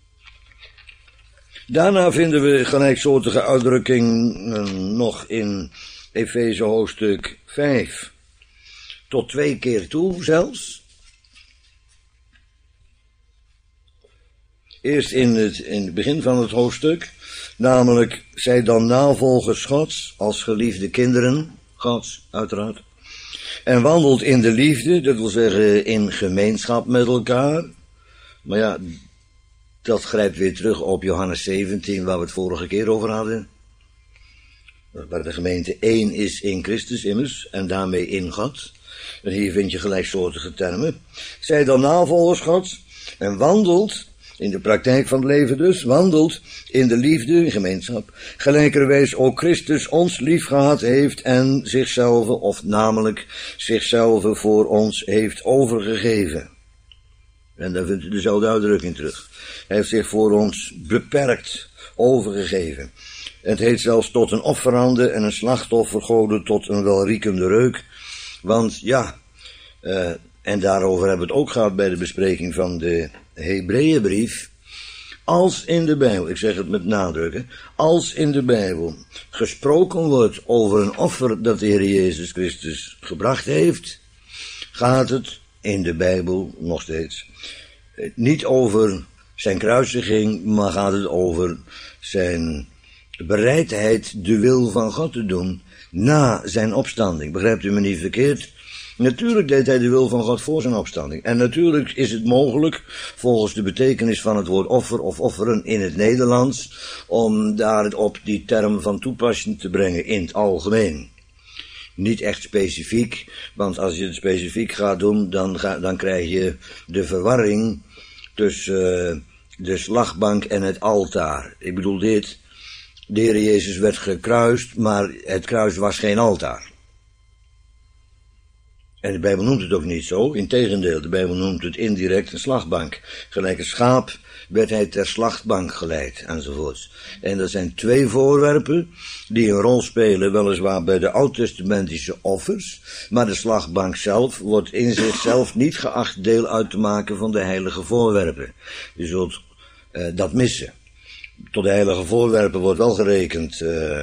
Daarna vinden we gelijksoortige uitdrukking nog in Efeze hoofdstuk 5. Tot 2 keer toe zelfs. Eerst in het begin van het hoofdstuk, namelijk, zij dan navolgers Gods, als geliefde kinderen, Gods, uiteraard, en wandelt in de liefde, dat wil zeggen in gemeenschap met elkaar. Maar ja, dat grijpt weer terug op Johannes 17, waar we het vorige keer over hadden. Waar de gemeente één is in Christus immers, en daarmee in God. En hier vind je gelijksoortige termen. Zij dan navolgers Gods, en wandelt, in de praktijk van het leven dus, wandelt in de liefde, in gemeenschap, gelijkerwijs ook Christus ons lief gehad heeft en zichzelf, of namelijk zichzelf voor ons heeft overgegeven. En daar vindt u dezelfde uitdrukking terug. Hij heeft zich voor ons beperkt overgegeven. Het heet zelfs tot een offerande en een slachtoffer goden tot een welriekende reuk. Want ja, en daarover hebben we het ook gehad bij de bespreking van de Hebreeënbrief. Als in de Bijbel, ik zeg het met nadruk, hè, als in de Bijbel gesproken wordt over een offer dat de Heer Jezus Christus gebracht heeft, gaat het in de Bijbel nog steeds niet over zijn kruisiging, maar gaat het over zijn bereidheid de wil van God te doen na zijn opstanding. Begrijpt u me niet verkeerd? Natuurlijk deed hij de wil van God voor zijn opstanding. En natuurlijk is het mogelijk, volgens de betekenis van het woord offer of offeren in het Nederlands, om daar op die term van toepassing te brengen in het algemeen. Niet echt specifiek, want als je het specifiek gaat doen, dan krijg je de verwarring tussen de slagbank en het altaar. Ik bedoel dit, de Heer Jezus werd gekruist, maar het kruis was geen altaar. En de Bijbel noemt het ook niet zo, integendeel, de Bijbel noemt het indirect een slagbank. Gelijk een schaap werd hij ter slachtbank geleid, enzovoorts. En dat zijn 2 voorwerpen die een rol spelen, weliswaar bij de oud-testamentische offers, maar de slagbank zelf wordt in zichzelf niet geacht deel uit te maken van de heilige voorwerpen. Je zult dat missen. Tot de heilige voorwerpen wordt wel gerekend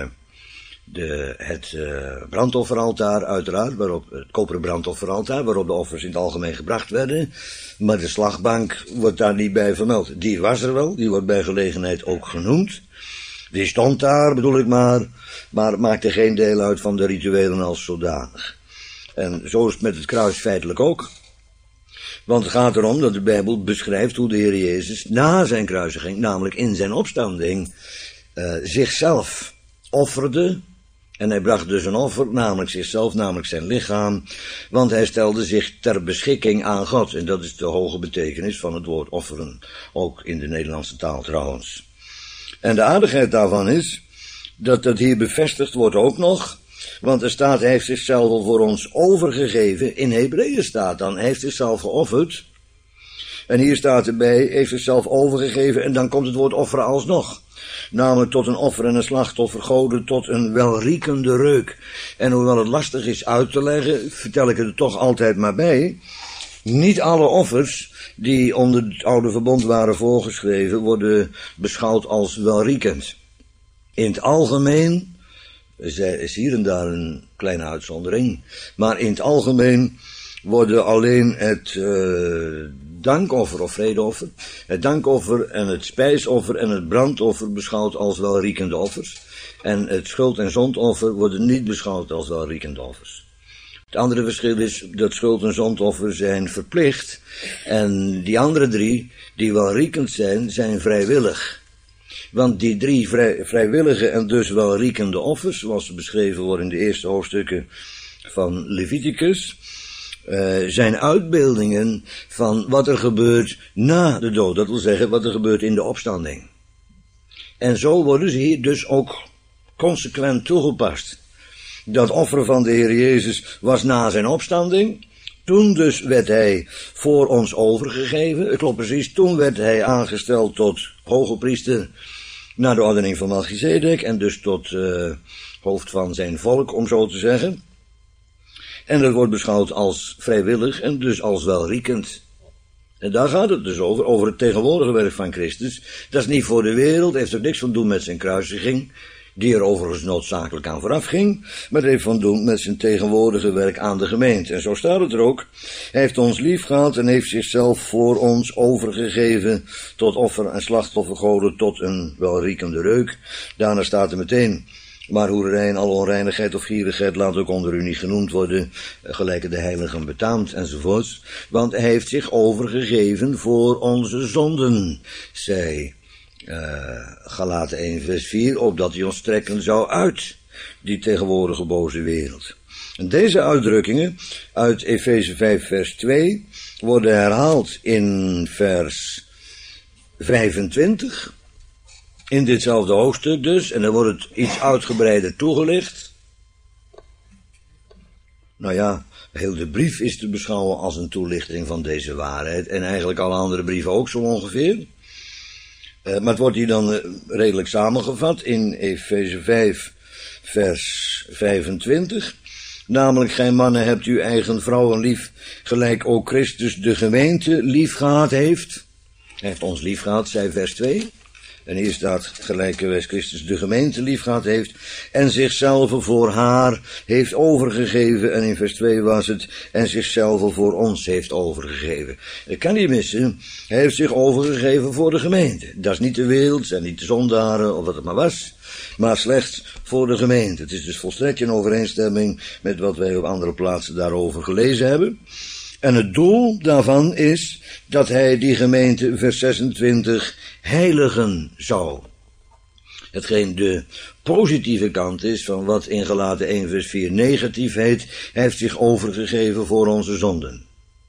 het brandofferaltaar uiteraard, het koperen brandofferaltaar, waarop de offers in het algemeen gebracht werden, maar de slagbank wordt daar niet bij vermeld. Die was er wel, die wordt bij gelegenheid ook genoemd. Die stond daar, bedoel ik maar maakte geen deel uit van de rituelen als zodanig. En zo is het met het kruis feitelijk ook. Want het gaat erom dat de Bijbel beschrijft hoe de Heer Jezus na zijn kruisiging, namelijk in zijn opstanding, zichzelf offerde. En hij bracht dus een offer, namelijk zichzelf, namelijk zijn lichaam, want hij stelde zich ter beschikking aan God. En dat is de hoge betekenis van het woord offeren, ook in de Nederlandse taal trouwens. En de aardigheid daarvan is, dat dat hier bevestigd wordt ook nog, want er staat, hij heeft zichzelf al voor ons overgegeven, in Hebreeën staat dan, hij heeft zichzelf geofferd. En hier staat erbij, heeft zichzelf overgegeven, en dan komt het woord offeren alsnog. Namelijk tot een offer en een slachtoffer goden, tot een welriekende reuk. En hoewel het lastig is uit te leggen, vertel ik het er toch altijd maar bij. Niet alle offers die onder het oude verbond waren voorgeschreven, worden beschouwd als welriekend. In het algemeen, is hier en daar een kleine uitzondering, maar in het algemeen worden alleen dankoffer of vredeoffer, het dankoffer en het spijsoffer en het brandoffer beschouwd als welriekende offers. En het schuld- en zondoffer worden niet beschouwd als welriekende offers. Het andere verschil is dat schuld- en zondoffer zijn verplicht. En die andere drie, die welriekend zijn, zijn vrijwillig. Want die drie vrijwillige en dus welriekende offers, zoals ze beschreven worden in de eerste hoofdstukken van Leviticus, zijn uitbeeldingen van wat er gebeurt na de dood. Dat wil zeggen, wat er gebeurt in de opstanding. En zo worden ze hier dus ook consequent toegepast. Dat offer van de Heer Jezus was na zijn opstanding. Toen dus werd hij voor ons overgegeven. Het klopt precies. Toen werd hij aangesteld tot hoge priester naar de ordening van Melchizedek. En dus tot hoofd van zijn volk, om zo te zeggen. En dat wordt beschouwd als vrijwillig en dus als welriekend. En daar gaat het dus over het tegenwoordige werk van Christus. Dat is niet voor de wereld, heeft er niks van doen met zijn kruisiging, die er overigens noodzakelijk aan vooraf ging, maar het heeft van doen met zijn tegenwoordige werk aan de gemeente. En zo staat het er ook. Hij heeft ons lief gehad en heeft zichzelf voor ons overgegeven tot offer en slachtoffergoden, tot een welriekende reuk. Daarna staat er meteen: maar hoererij en alle onreinigheid of gierigheid laat ook onder u niet genoemd worden, gelijk de heiligen betaamt, enzovoorts. Want hij heeft zich overgegeven voor onze zonden, zei Galaten 1 vers 4, opdat hij ons trekken zou uit die tegenwoordige boze wereld. En deze uitdrukkingen uit Efeze 5 vers 2 worden herhaald in vers 25, in ditzelfde hoofdstuk dus, en dan wordt het iets uitgebreider toegelicht. Nou ja, heel de brief is te beschouwen als een toelichting van deze waarheid, en eigenlijk alle andere brieven ook zo ongeveer. Maar het wordt hier dan redelijk samengevat in Efeze 5 vers 25. Namelijk, gij mannen hebt uw eigen vrouwen lief, gelijk ook Christus de gemeente lief gehad heeft. Hij heeft ons lief gehad, zei vers 2. En hier staat, gelijkerwijs Christus de gemeente lief gehad heeft en zichzelf voor haar heeft overgegeven. En in vers 2 was het, en zichzelf voor ons heeft overgegeven. Dat kan niet missen. Hij heeft zich overgegeven voor de gemeente. Dat is niet de wereld, zijn niet de zondaren of wat het maar was, maar slechts voor de gemeente. Het is dus volstrekt in overeenstemming met wat wij op andere plaatsen daarover gelezen hebben. En het doel daarvan is dat hij die gemeente, vers 26, heiligen zou. Hetgeen de positieve kant is van wat in Galaten 1 vers 4 negatief heet, hij heeft zich overgegeven voor onze zonden.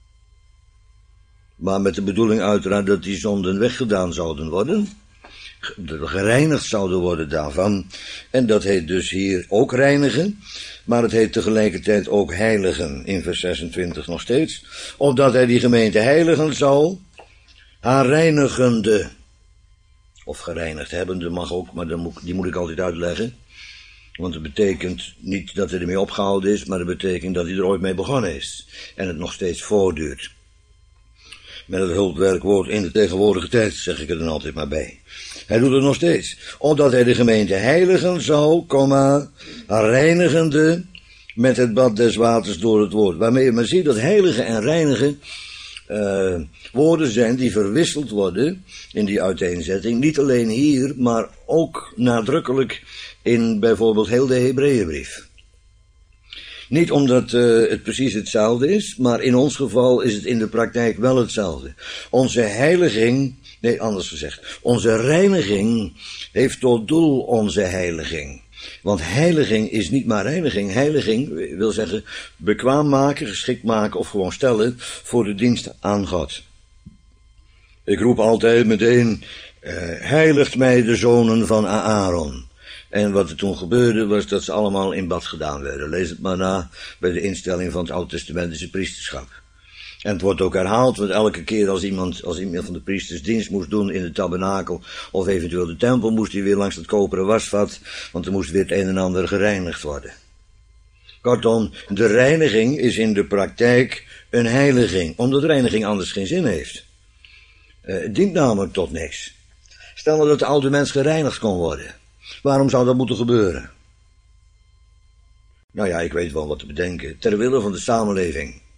Maar met de bedoeling uiteraard dat die zonden weggedaan zouden worden, gereinigd zouden worden daarvan. En dat heet dus hier ook reinigen, maar het heet tegelijkertijd ook heiligen, in vers 26 nog steeds. Opdat hij die gemeente heiligen zou, haar reinigende, of gereinigd hebbende mag ook, maar die moet ik altijd uitleggen. Want het betekent niet dat hij ermee opgehouden is, maar het betekent dat hij er ooit mee begonnen is. En het nog steeds voortduurt. Met het hulpwerkwoord in de tegenwoordige tijd, zeg ik er dan altijd maar bij. Hij doet het nog steeds. Opdat hij de gemeente heiligen zou, reinigende met het bad des waters door het woord. Waarmee je maar ziet dat heiligen en reinigen woorden zijn die verwisseld worden in die uiteenzetting. Niet alleen hier, maar ook nadrukkelijk in bijvoorbeeld heel de Hebreeënbrief. Niet omdat het precies hetzelfde is, maar in ons geval is het in de praktijk wel hetzelfde. Onze heiliging, nee, anders gezegd, onze reiniging heeft tot doel onze heiliging. Want heiliging is niet maar reiniging. Heiliging wil zeggen bekwaam maken, geschikt maken of gewoon stellen voor de dienst aan God. Ik roep altijd meteen, heiligt mij de zonen van Aaron. En wat er toen gebeurde was dat ze allemaal in bad gedaan werden. Lees het maar na bij de instelling van het Oud-testamentische priesterschap. En het wordt ook herhaald, want elke keer als iemand van de priesters dienst moest doen in de tabernakel of eventueel de tempel, moest hij weer langs het koperen wasvat, want er moest weer het een en ander gereinigd worden. Kortom, de reiniging is in de praktijk een heiliging, omdat reiniging anders geen zin heeft. Het dient namelijk tot niks. Stel nou dat de oude mens gereinigd kon worden. Waarom zou dat moeten gebeuren? Nou ja, ik weet wel wat te bedenken. Ter wille van de samenleving.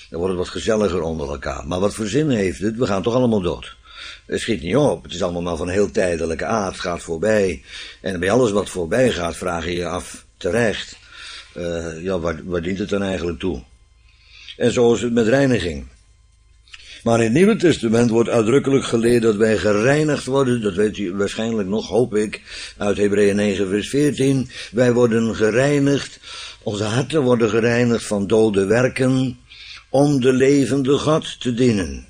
Dan wordt het wat gezelliger onder elkaar. Maar wat voor zin heeft het? We gaan toch allemaal dood. Het schiet niet op. Het is allemaal maar van heel tijdelijke aard. Het gaat voorbij. En bij alles wat voorbij gaat, vraag je je af terecht. Waar dient het dan eigenlijk toe? En zo is het met reiniging. Maar in het Nieuwe Testament wordt uitdrukkelijk geleerd dat wij gereinigd worden. Dat weet u waarschijnlijk nog, hoop ik, uit Hebreeën 9 vers 14. Wij worden gereinigd, onze harten worden gereinigd van dode werken, om de levende God te dienen.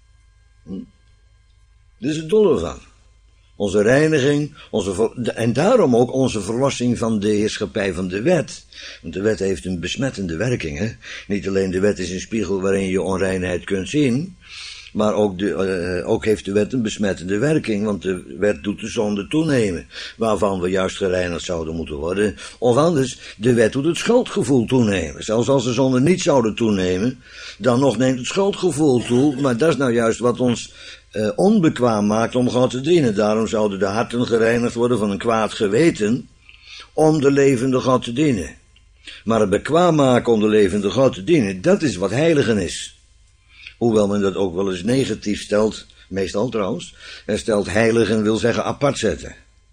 Dit is het dolle van. Onze reiniging, en daarom ook onze verlossing van de heerschappij van de wet. Want de wet heeft een besmettende werking. Hè? Niet alleen de wet is een spiegel waarin je onreinheid kunt zien, maar ook heeft de wet een besmettende werking. Want de wet doet de zonde toenemen, waarvan we juist gereinigd zouden moeten worden. Of anders, de wet doet het schuldgevoel toenemen. Zelfs als de zonde niet zouden toenemen, dan nog neemt het schuldgevoel toe. Maar dat is nou juist wat ons onbekwaam maakt om God te dienen. Daarom zouden de harten gereinigd worden van een kwaad geweten, om de levende God te dienen. Maar het bekwaam maken om de levende God te dienen, dat is wat heiligen is. Hoewel men dat ook wel eens negatief stelt, meestal trouwens. En stelt heiligen wil zeggen apart zetten.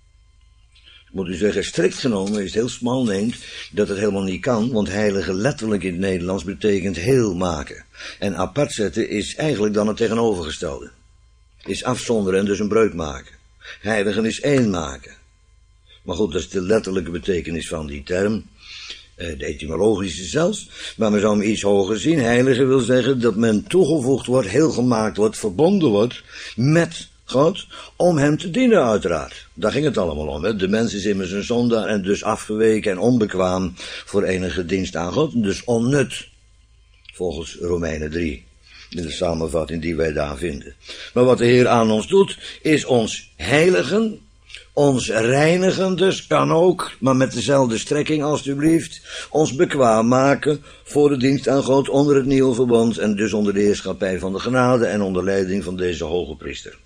Ik moet u zeggen, strikt genomen is het heel smal neemt dat het helemaal niet kan, want heilige letterlijk in het Nederlands betekent heel maken. En apart zetten is eigenlijk dan het tegenovergestelde. Is afzonderen en dus een breuk maken. Heiligen is één maken. Maar goed, dat is de letterlijke betekenis van die term. De etymologische zelfs. Maar men zou hem iets hoger zien. Heilige wil zeggen dat men toegevoegd wordt, heel gemaakt wordt, verbonden wordt met God, om hem te dienen uiteraard. Daar ging het allemaal om. Hè? De mens is immers een zondaar en dus afgeweken en onbekwaam voor enige dienst aan God. Dus onnut. Volgens Romeinen 3. In de samenvatting die wij daar vinden. Maar wat de Heer aan ons doet, is ons heiligen, ons reinigen dus, kan ook, maar met dezelfde strekking alstublieft, ons bekwaam maken voor de dienst aan God onder het nieuwe verbond en dus onder de heerschappij van de genade en onder leiding van deze hoge priester.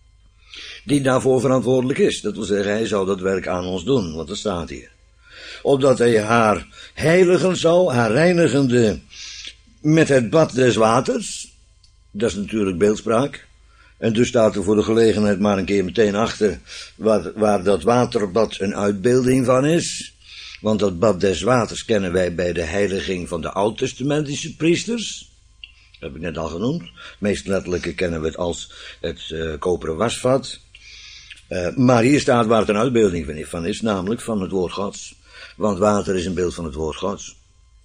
Die daarvoor verantwoordelijk is. Dat wil zeggen, hij zou dat werk aan ons doen, want dat staat hier. Opdat hij haar heiligen zou, haar reinigende, met het bad des waters. Dat is natuurlijk beeldspraak. En dus staat er voor de gelegenheid maar een keer meteen achter waar dat waterbad een uitbeelding van is. Want dat bad des waters kennen wij bij de heiliging van de oud-testamentische priesters. Dat heb ik net al genoemd. Het meest letterlijke kennen we het als het koperen wasvat. Maar hier staat waar het een uitbeelding van is, namelijk van het woord Gods. Want water is een beeld van het woord Gods.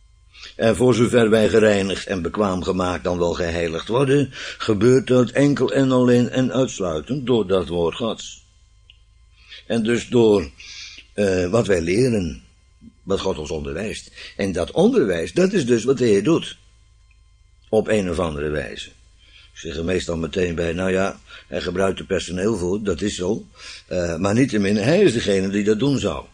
En voor zover wij gereinigd en bekwaam gemaakt dan wel geheiligd worden, gebeurt dat enkel en alleen en uitsluitend door dat woord Gods. En dus door wat wij leren, wat God ons onderwijst. En dat onderwijs, dat is dus wat de Heer doet. Op een of andere wijze. Ik zeg er meestal meteen bij, nou ja, hij gebruikt er personeel voor, dat is zo. Maar niettemin, hij is degene die dat doen zou.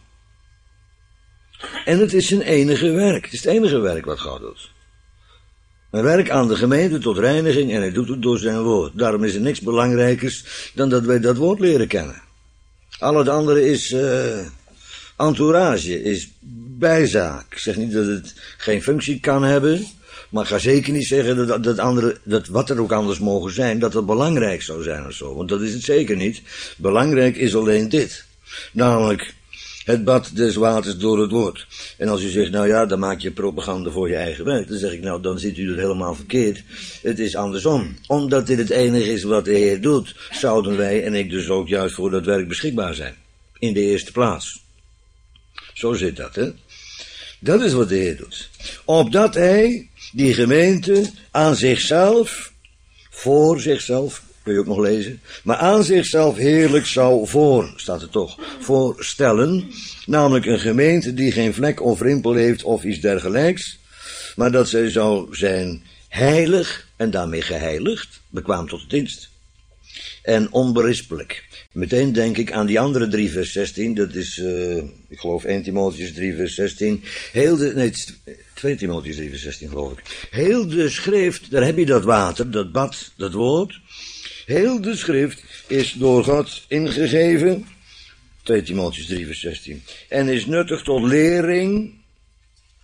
En het is zijn enige werk. Het is het enige werk wat God doet. Een werk aan de gemeente tot reiniging en hij doet het door zijn woord. Daarom is er niks belangrijkers dan dat wij dat woord leren kennen. Al het andere is entourage, is bijzaak. Ik zeg niet dat het geen functie kan hebben, maar ik ga zeker niet zeggen dat wat er ook anders mogen zijn, dat het belangrijk zou zijn of zo. Want dat is het zeker niet. Belangrijk is alleen dit. Namelijk het bad des waters door het woord. En als u zegt, nou ja, dan maak je propaganda voor je eigen werk. Dan zeg ik, nou, dan ziet u het helemaal verkeerd. Het is andersom. Omdat dit het enige is wat de Heer doet, zouden wij en ik dus ook juist voor dat werk beschikbaar zijn. In de eerste plaats. Zo zit dat, hè. Dat is wat de Heer doet. Opdat hij die gemeente aan zichzelf, voor zichzelf, kun je ook nog lezen, maar aan zichzelf heerlijk zou staat er toch, voorstellen, namelijk een gemeente die geen vlek of rimpel heeft of iets dergelijks, maar dat zij zou zijn heilig en daarmee geheiligd, bekwaam tot de dienst. En onberispelijk. Meteen denk ik aan die andere 3 vers 16, dat is, ik geloof 1 Timotheüs 3 vers 16, 2 Timotheüs 3 vers 16 geloof ik. Heel de schrift, daar heb je dat water, dat bad, dat woord. Heel de schrift is door God ingegeven, 2 Timotheüs 3 vers 16, en is nuttig tot lering,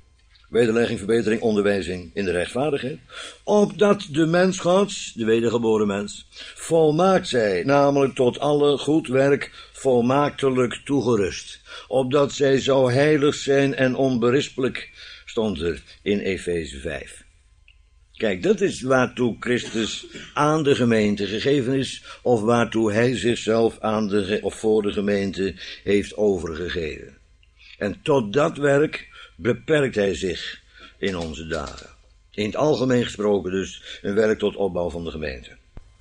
Wederlegging, verbetering, onderwijzing in de rechtvaardigheid. Opdat de mens Gods, de wedergeboren mens, volmaakt zij, namelijk tot alle goed werk volmaaktelijk toegerust. Opdat zij zou heilig zijn en onberispelijk, stond er in Efeze 5. Kijk, dat is waartoe Christus aan de gemeente gegeven is, of waartoe hij zichzelf of voor de gemeente heeft overgegeven. En tot dat werk beperkt hij zich in onze dagen. In het algemeen gesproken dus een werk tot opbouw van de gemeente.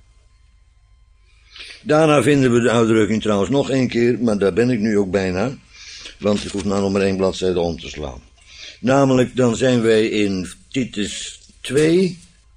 Daarna vinden we de uitdrukking trouwens nog een keer, maar daar ben ik nu ook bijna, want ik hoef nou nog maar 1 bladzijde om te slaan. Namelijk, dan zijn wij in Titus 2,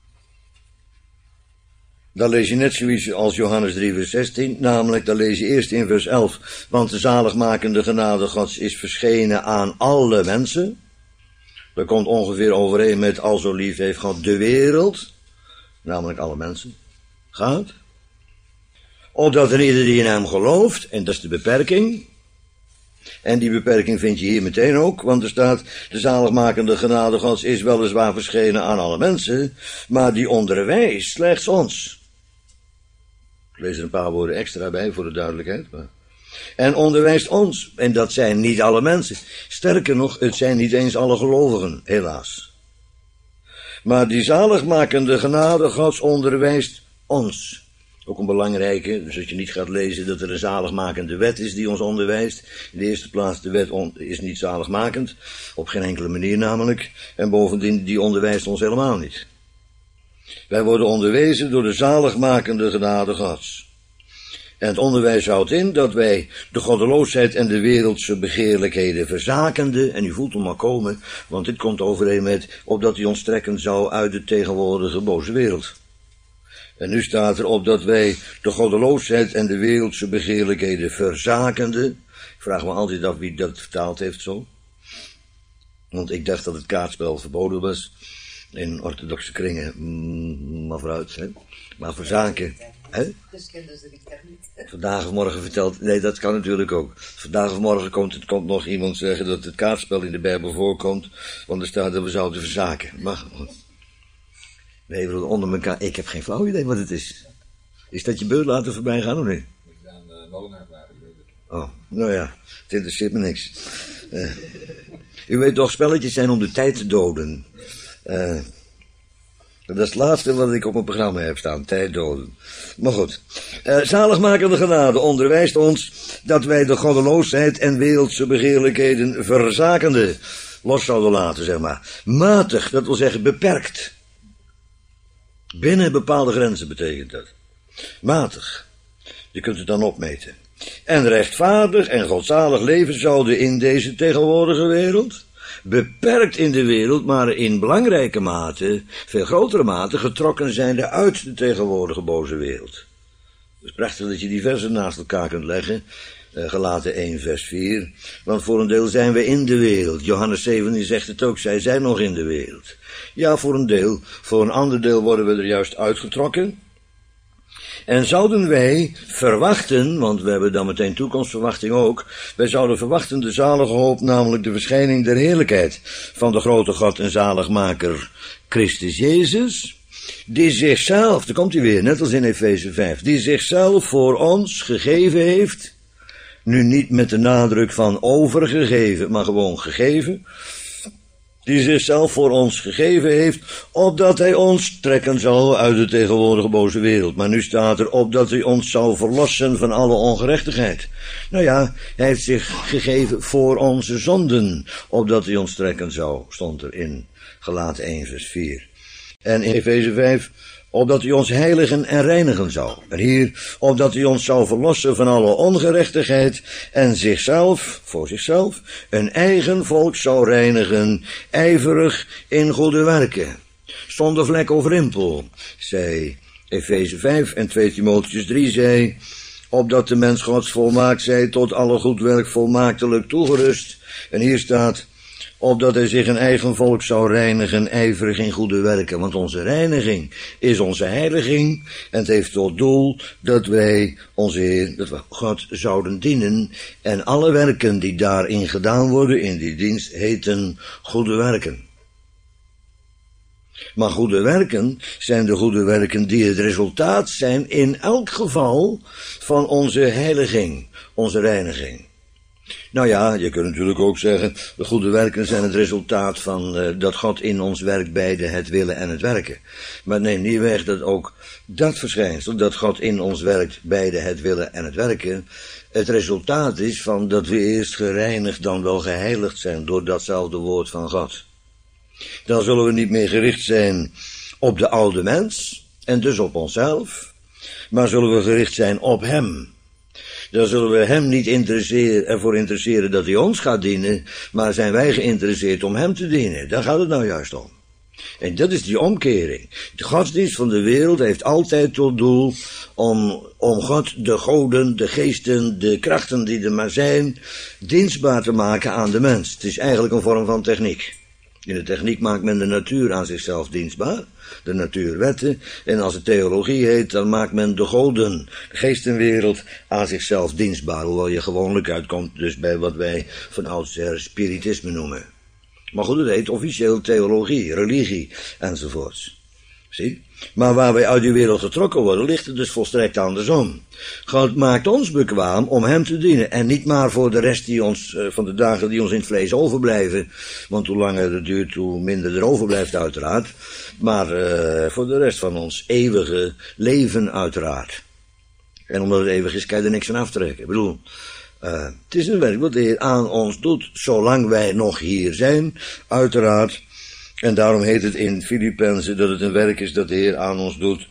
dan lees je net zoiets als Johannes 3 vers 16, namelijk dan lees je eerst in vers 11, want de zaligmakende genade Gods is verschenen aan alle mensen. Dat komt ongeveer overeen met al zo lief heeft God de wereld, namelijk alle mensen, gaat. Opdat er ieder die in hem gelooft, en dat is de beperking. En die beperking vind je hier meteen ook, want er staat, de zaligmakende genade Gods is weliswaar verschenen aan alle mensen, maar die onderwijst slechts ons. Ik lees er een paar woorden extra bij voor de duidelijkheid. En onderwijst ons, en dat zijn niet alle mensen. Sterker nog, het zijn niet eens alle gelovigen, helaas. Maar die zaligmakende genade Gods onderwijst ons. Ook een belangrijke, dus dat je niet gaat lezen dat er een zaligmakende wet is die ons onderwijst. In de eerste plaats, de wet is niet zaligmakend, op geen enkele manier namelijk. En bovendien, die onderwijst ons helemaal niet. Wij worden onderwezen door de zaligmakende genade Gods. En het onderwijs houdt in dat wij de goddeloosheid en de wereldse begeerlijkheden verzakende, en u voelt hem maar komen, want dit komt overeen met, opdat hij ons trekken zou uit de tegenwoordige boze wereld. En nu staat er op dat wij de goddeloosheid en de wereldse begeerlijkheden verzakende. Ik vraag me altijd af wie dat vertaald heeft zo. Want ik dacht dat het kaartspel verboden was in orthodoxe kringen. Maar vooruit, hè. Maar verzaken, hè. Vandaag of morgen vertelt, nee, dat kan natuurlijk ook. Vandaag of morgen komt nog iemand zeggen dat het kaartspel in de Bijbel voorkomt, want er staat dat we zouden verzaken. Maar nee, we onder elkaar. Ik heb geen flauw idee wat het is. Is dat je beurt laten voorbij gaan of niet? Moet je aan de molenaar vragen. Oh, nou ja, het interesseert me niks. U weet toch, spelletjes zijn om de tijd te doden. Dat is het laatste wat ik op mijn programma heb staan, tijd doden. Maar goed. Zaligmakende genade onderwijst ons dat wij de goddeloosheid en wereldse begeerlijkheden verzakende los zouden laten, zeg maar. Matig, dat wil zeggen beperkt. Binnen bepaalde grenzen betekent dat. Matig. Je kunt het dan opmeten. En rechtvaardig en godzalig leven zouden in deze tegenwoordige wereld, beperkt in de wereld, maar in belangrijke mate, veel grotere mate, getrokken zijnde uit de tegenwoordige boze wereld. Het is prachtig dat je die versen naast elkaar kunt leggen. Galaten 1 vers 4. Want voor een deel zijn we in de wereld. Johannes 17 zegt het ook, zij zijn nog in de wereld. Ja, voor een deel. Voor een ander deel worden we er juist uitgetrokken. En zouden wij verwachten, want we hebben dan meteen toekomstverwachting ook, wij zouden verwachten de zalige hoop, namelijk de verschijning der heerlijkheid van de grote God en zaligmaker Christus Jezus, die zichzelf, daar komt hij weer, net als in Efeze 5, die zichzelf voor ons gegeven heeft, nu niet met de nadruk van overgegeven, maar gewoon gegeven, die zichzelf voor ons gegeven heeft, opdat hij ons trekken zal uit de tegenwoordige boze wereld. Maar nu staat er, opdat hij ons zou verlossen van alle ongerechtigheid. Nou ja, hij heeft zich gegeven voor onze zonden, opdat hij ons trekken zou, stond er in Galaten 1 vers 4. En in Efeze 5, opdat hij ons heiligen en reinigen zou. En hier, opdat hij ons zou verlossen van alle ongerechtigheid en zichzelf, voor zichzelf, een eigen volk zou reinigen, ijverig in goede werken. Zonder vlek of rimpel, zei Efeze 5 en 2 Timotheüs 3 zei, opdat de mens Gods volmaakt zij tot alle goed werk volmaaktelijk toegerust. En hier staat, opdat hij zich een eigen volk zou reinigen, ijverig in goede werken. Want onze reiniging is onze heiliging. En het heeft tot doel dat wij onze Heer, dat we God zouden dienen. En alle werken die daarin gedaan worden, in die dienst, heten goede werken. Maar goede werken zijn de goede werken die het resultaat zijn in elk geval van onze heiliging, onze reiniging. Nou ja, je kunt natuurlijk ook zeggen, de goede werken zijn het resultaat van dat God in ons werkt beide het willen en het werken. Maar neem niet weg dat ook dat verschijnsel, dat God in ons werkt beide het willen en het werken, het resultaat is van dat we eerst gereinigd dan wel geheiligd zijn door datzelfde woord van God. Dan zullen we niet meer gericht zijn op de oude mens en dus op onszelf, maar zullen we gericht zijn op Hem. Dan zullen we Hem niet ervoor interesseren dat Hij ons gaat dienen, maar zijn wij geïnteresseerd om Hem te dienen. Daar gaat het nou juist om. En dat is die omkering. De godsdienst van de wereld heeft altijd tot doel om God, de goden, de geesten, de krachten die er maar zijn, dienstbaar te maken aan de mens. Het is eigenlijk een vorm van techniek. In de techniek maakt men de natuur aan zichzelf dienstbaar, de natuurwetten. En als het theologie heet, dan maakt men de goden, de geestenwereld, aan zichzelf dienstbaar. Hoewel je gewoonlijk uitkomt dus bij wat wij van oudsher spiritisme noemen. Maar goed, het heet officieel theologie, religie, enzovoorts. Zie? Maar waar wij uit die wereld getrokken worden, ligt het dus volstrekt andersom. God maakt ons bekwaam om Hem te dienen. En niet maar voor de rest die ons, van de dagen die ons in het vlees overblijven. Want hoe langer het duurt, hoe minder er overblijft uiteraard. Maar voor de rest van ons eeuwige leven uiteraard. En omdat het eeuwig is, kan je er niks van aftrekken. Ik bedoel, het is een werk wat de Heer aan ons doet, zolang wij nog hier zijn, uiteraard. En daarom heet het in Filippenzen dat het een werk is dat de Heer aan ons doet,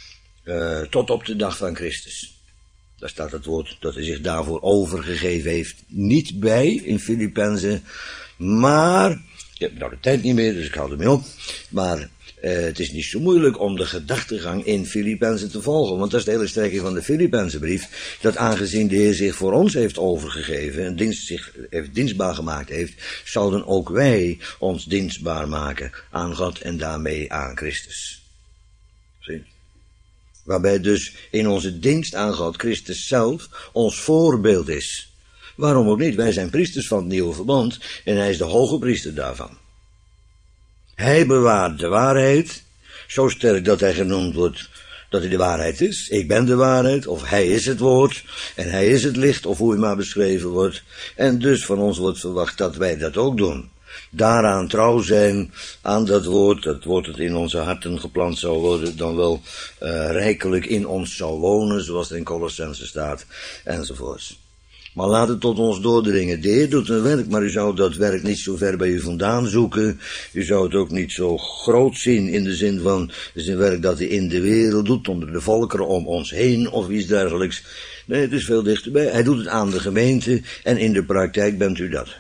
tot op de dag van Christus. Daar staat het woord dat hij zich daarvoor overgegeven heeft niet bij in Filippenzen, maar, ik heb nou de tijd niet meer, dus ik hou ermee op, maar het is niet zo moeilijk om de gedachtegang in Filippenzen te volgen, want dat is de hele strekking van de Filippenzenbrief, dat aangezien de Heer zich voor ons heeft overgegeven en zich dienstbaar gemaakt heeft, zouden ook wij ons dienstbaar maken aan God en daarmee aan Christus. Zie? Waarbij dus in onze dienst aan God Christus zelf ons voorbeeld is. Waarom ook niet? Wij zijn priesters van het nieuwe verbond en hij is de hoge priester daarvan. Hij bewaart de waarheid, zo sterk dat hij genoemd wordt dat hij de waarheid is. Ik ben de waarheid, of hij is het woord, en hij is het licht, of hoe hij maar beschreven wordt. En dus van ons wordt verwacht dat wij dat ook doen. Daaraan trouw zijn, aan dat woord dat in onze harten geplant zou worden, dan wel rijkelijk in ons zou wonen, zoals er in Colossenzen staat, enzovoorts. Maar laat het tot ons doordringen. De Heer doet een werk, maar u zou dat werk niet zo ver bij u vandaan zoeken. U zou het ook niet zo groot zien in de zin van, het is een werk dat hij in de wereld doet, onder de volkeren om ons heen of iets dergelijks. Nee, het is veel dichterbij. Hij doet het aan de gemeente en in de praktijk bent u dat.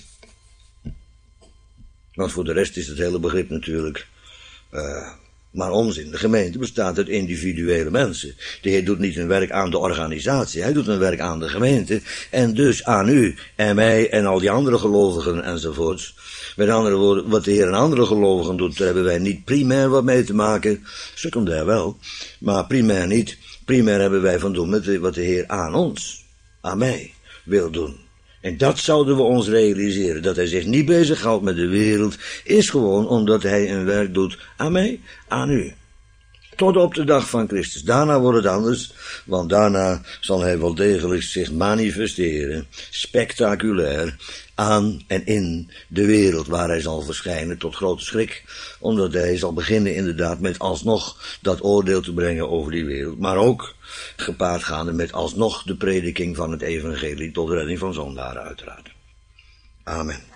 Want voor de rest is het hele begrip natuurlijk maar onzin. De gemeente bestaat uit individuele mensen. De Heer doet niet een werk aan de organisatie, hij doet een werk aan de gemeente en dus aan u en mij en al die andere gelovigen enzovoorts. Met andere woorden, wat de Heer aan andere gelovigen doet, daar hebben wij niet primair wat mee te maken, secundair wel, maar primair niet. Primair hebben wij van doen met wat de Heer aan ons, aan mij, wil doen. En dat zouden we ons realiseren, dat hij zich niet bezighoudt met de wereld, is gewoon omdat hij een werk doet aan mij, aan u. Tot op de dag van Christus. Daarna wordt het anders, want daarna zal hij wel degelijk zich manifesteren, spectaculair, aan en in de wereld, waar hij zal verschijnen tot grote schrik, omdat hij zal beginnen inderdaad met alsnog dat oordeel te brengen over die wereld, maar ook gepaard gaande met alsnog de prediking van het evangelie tot redding van zondaren uiteraard. Amen.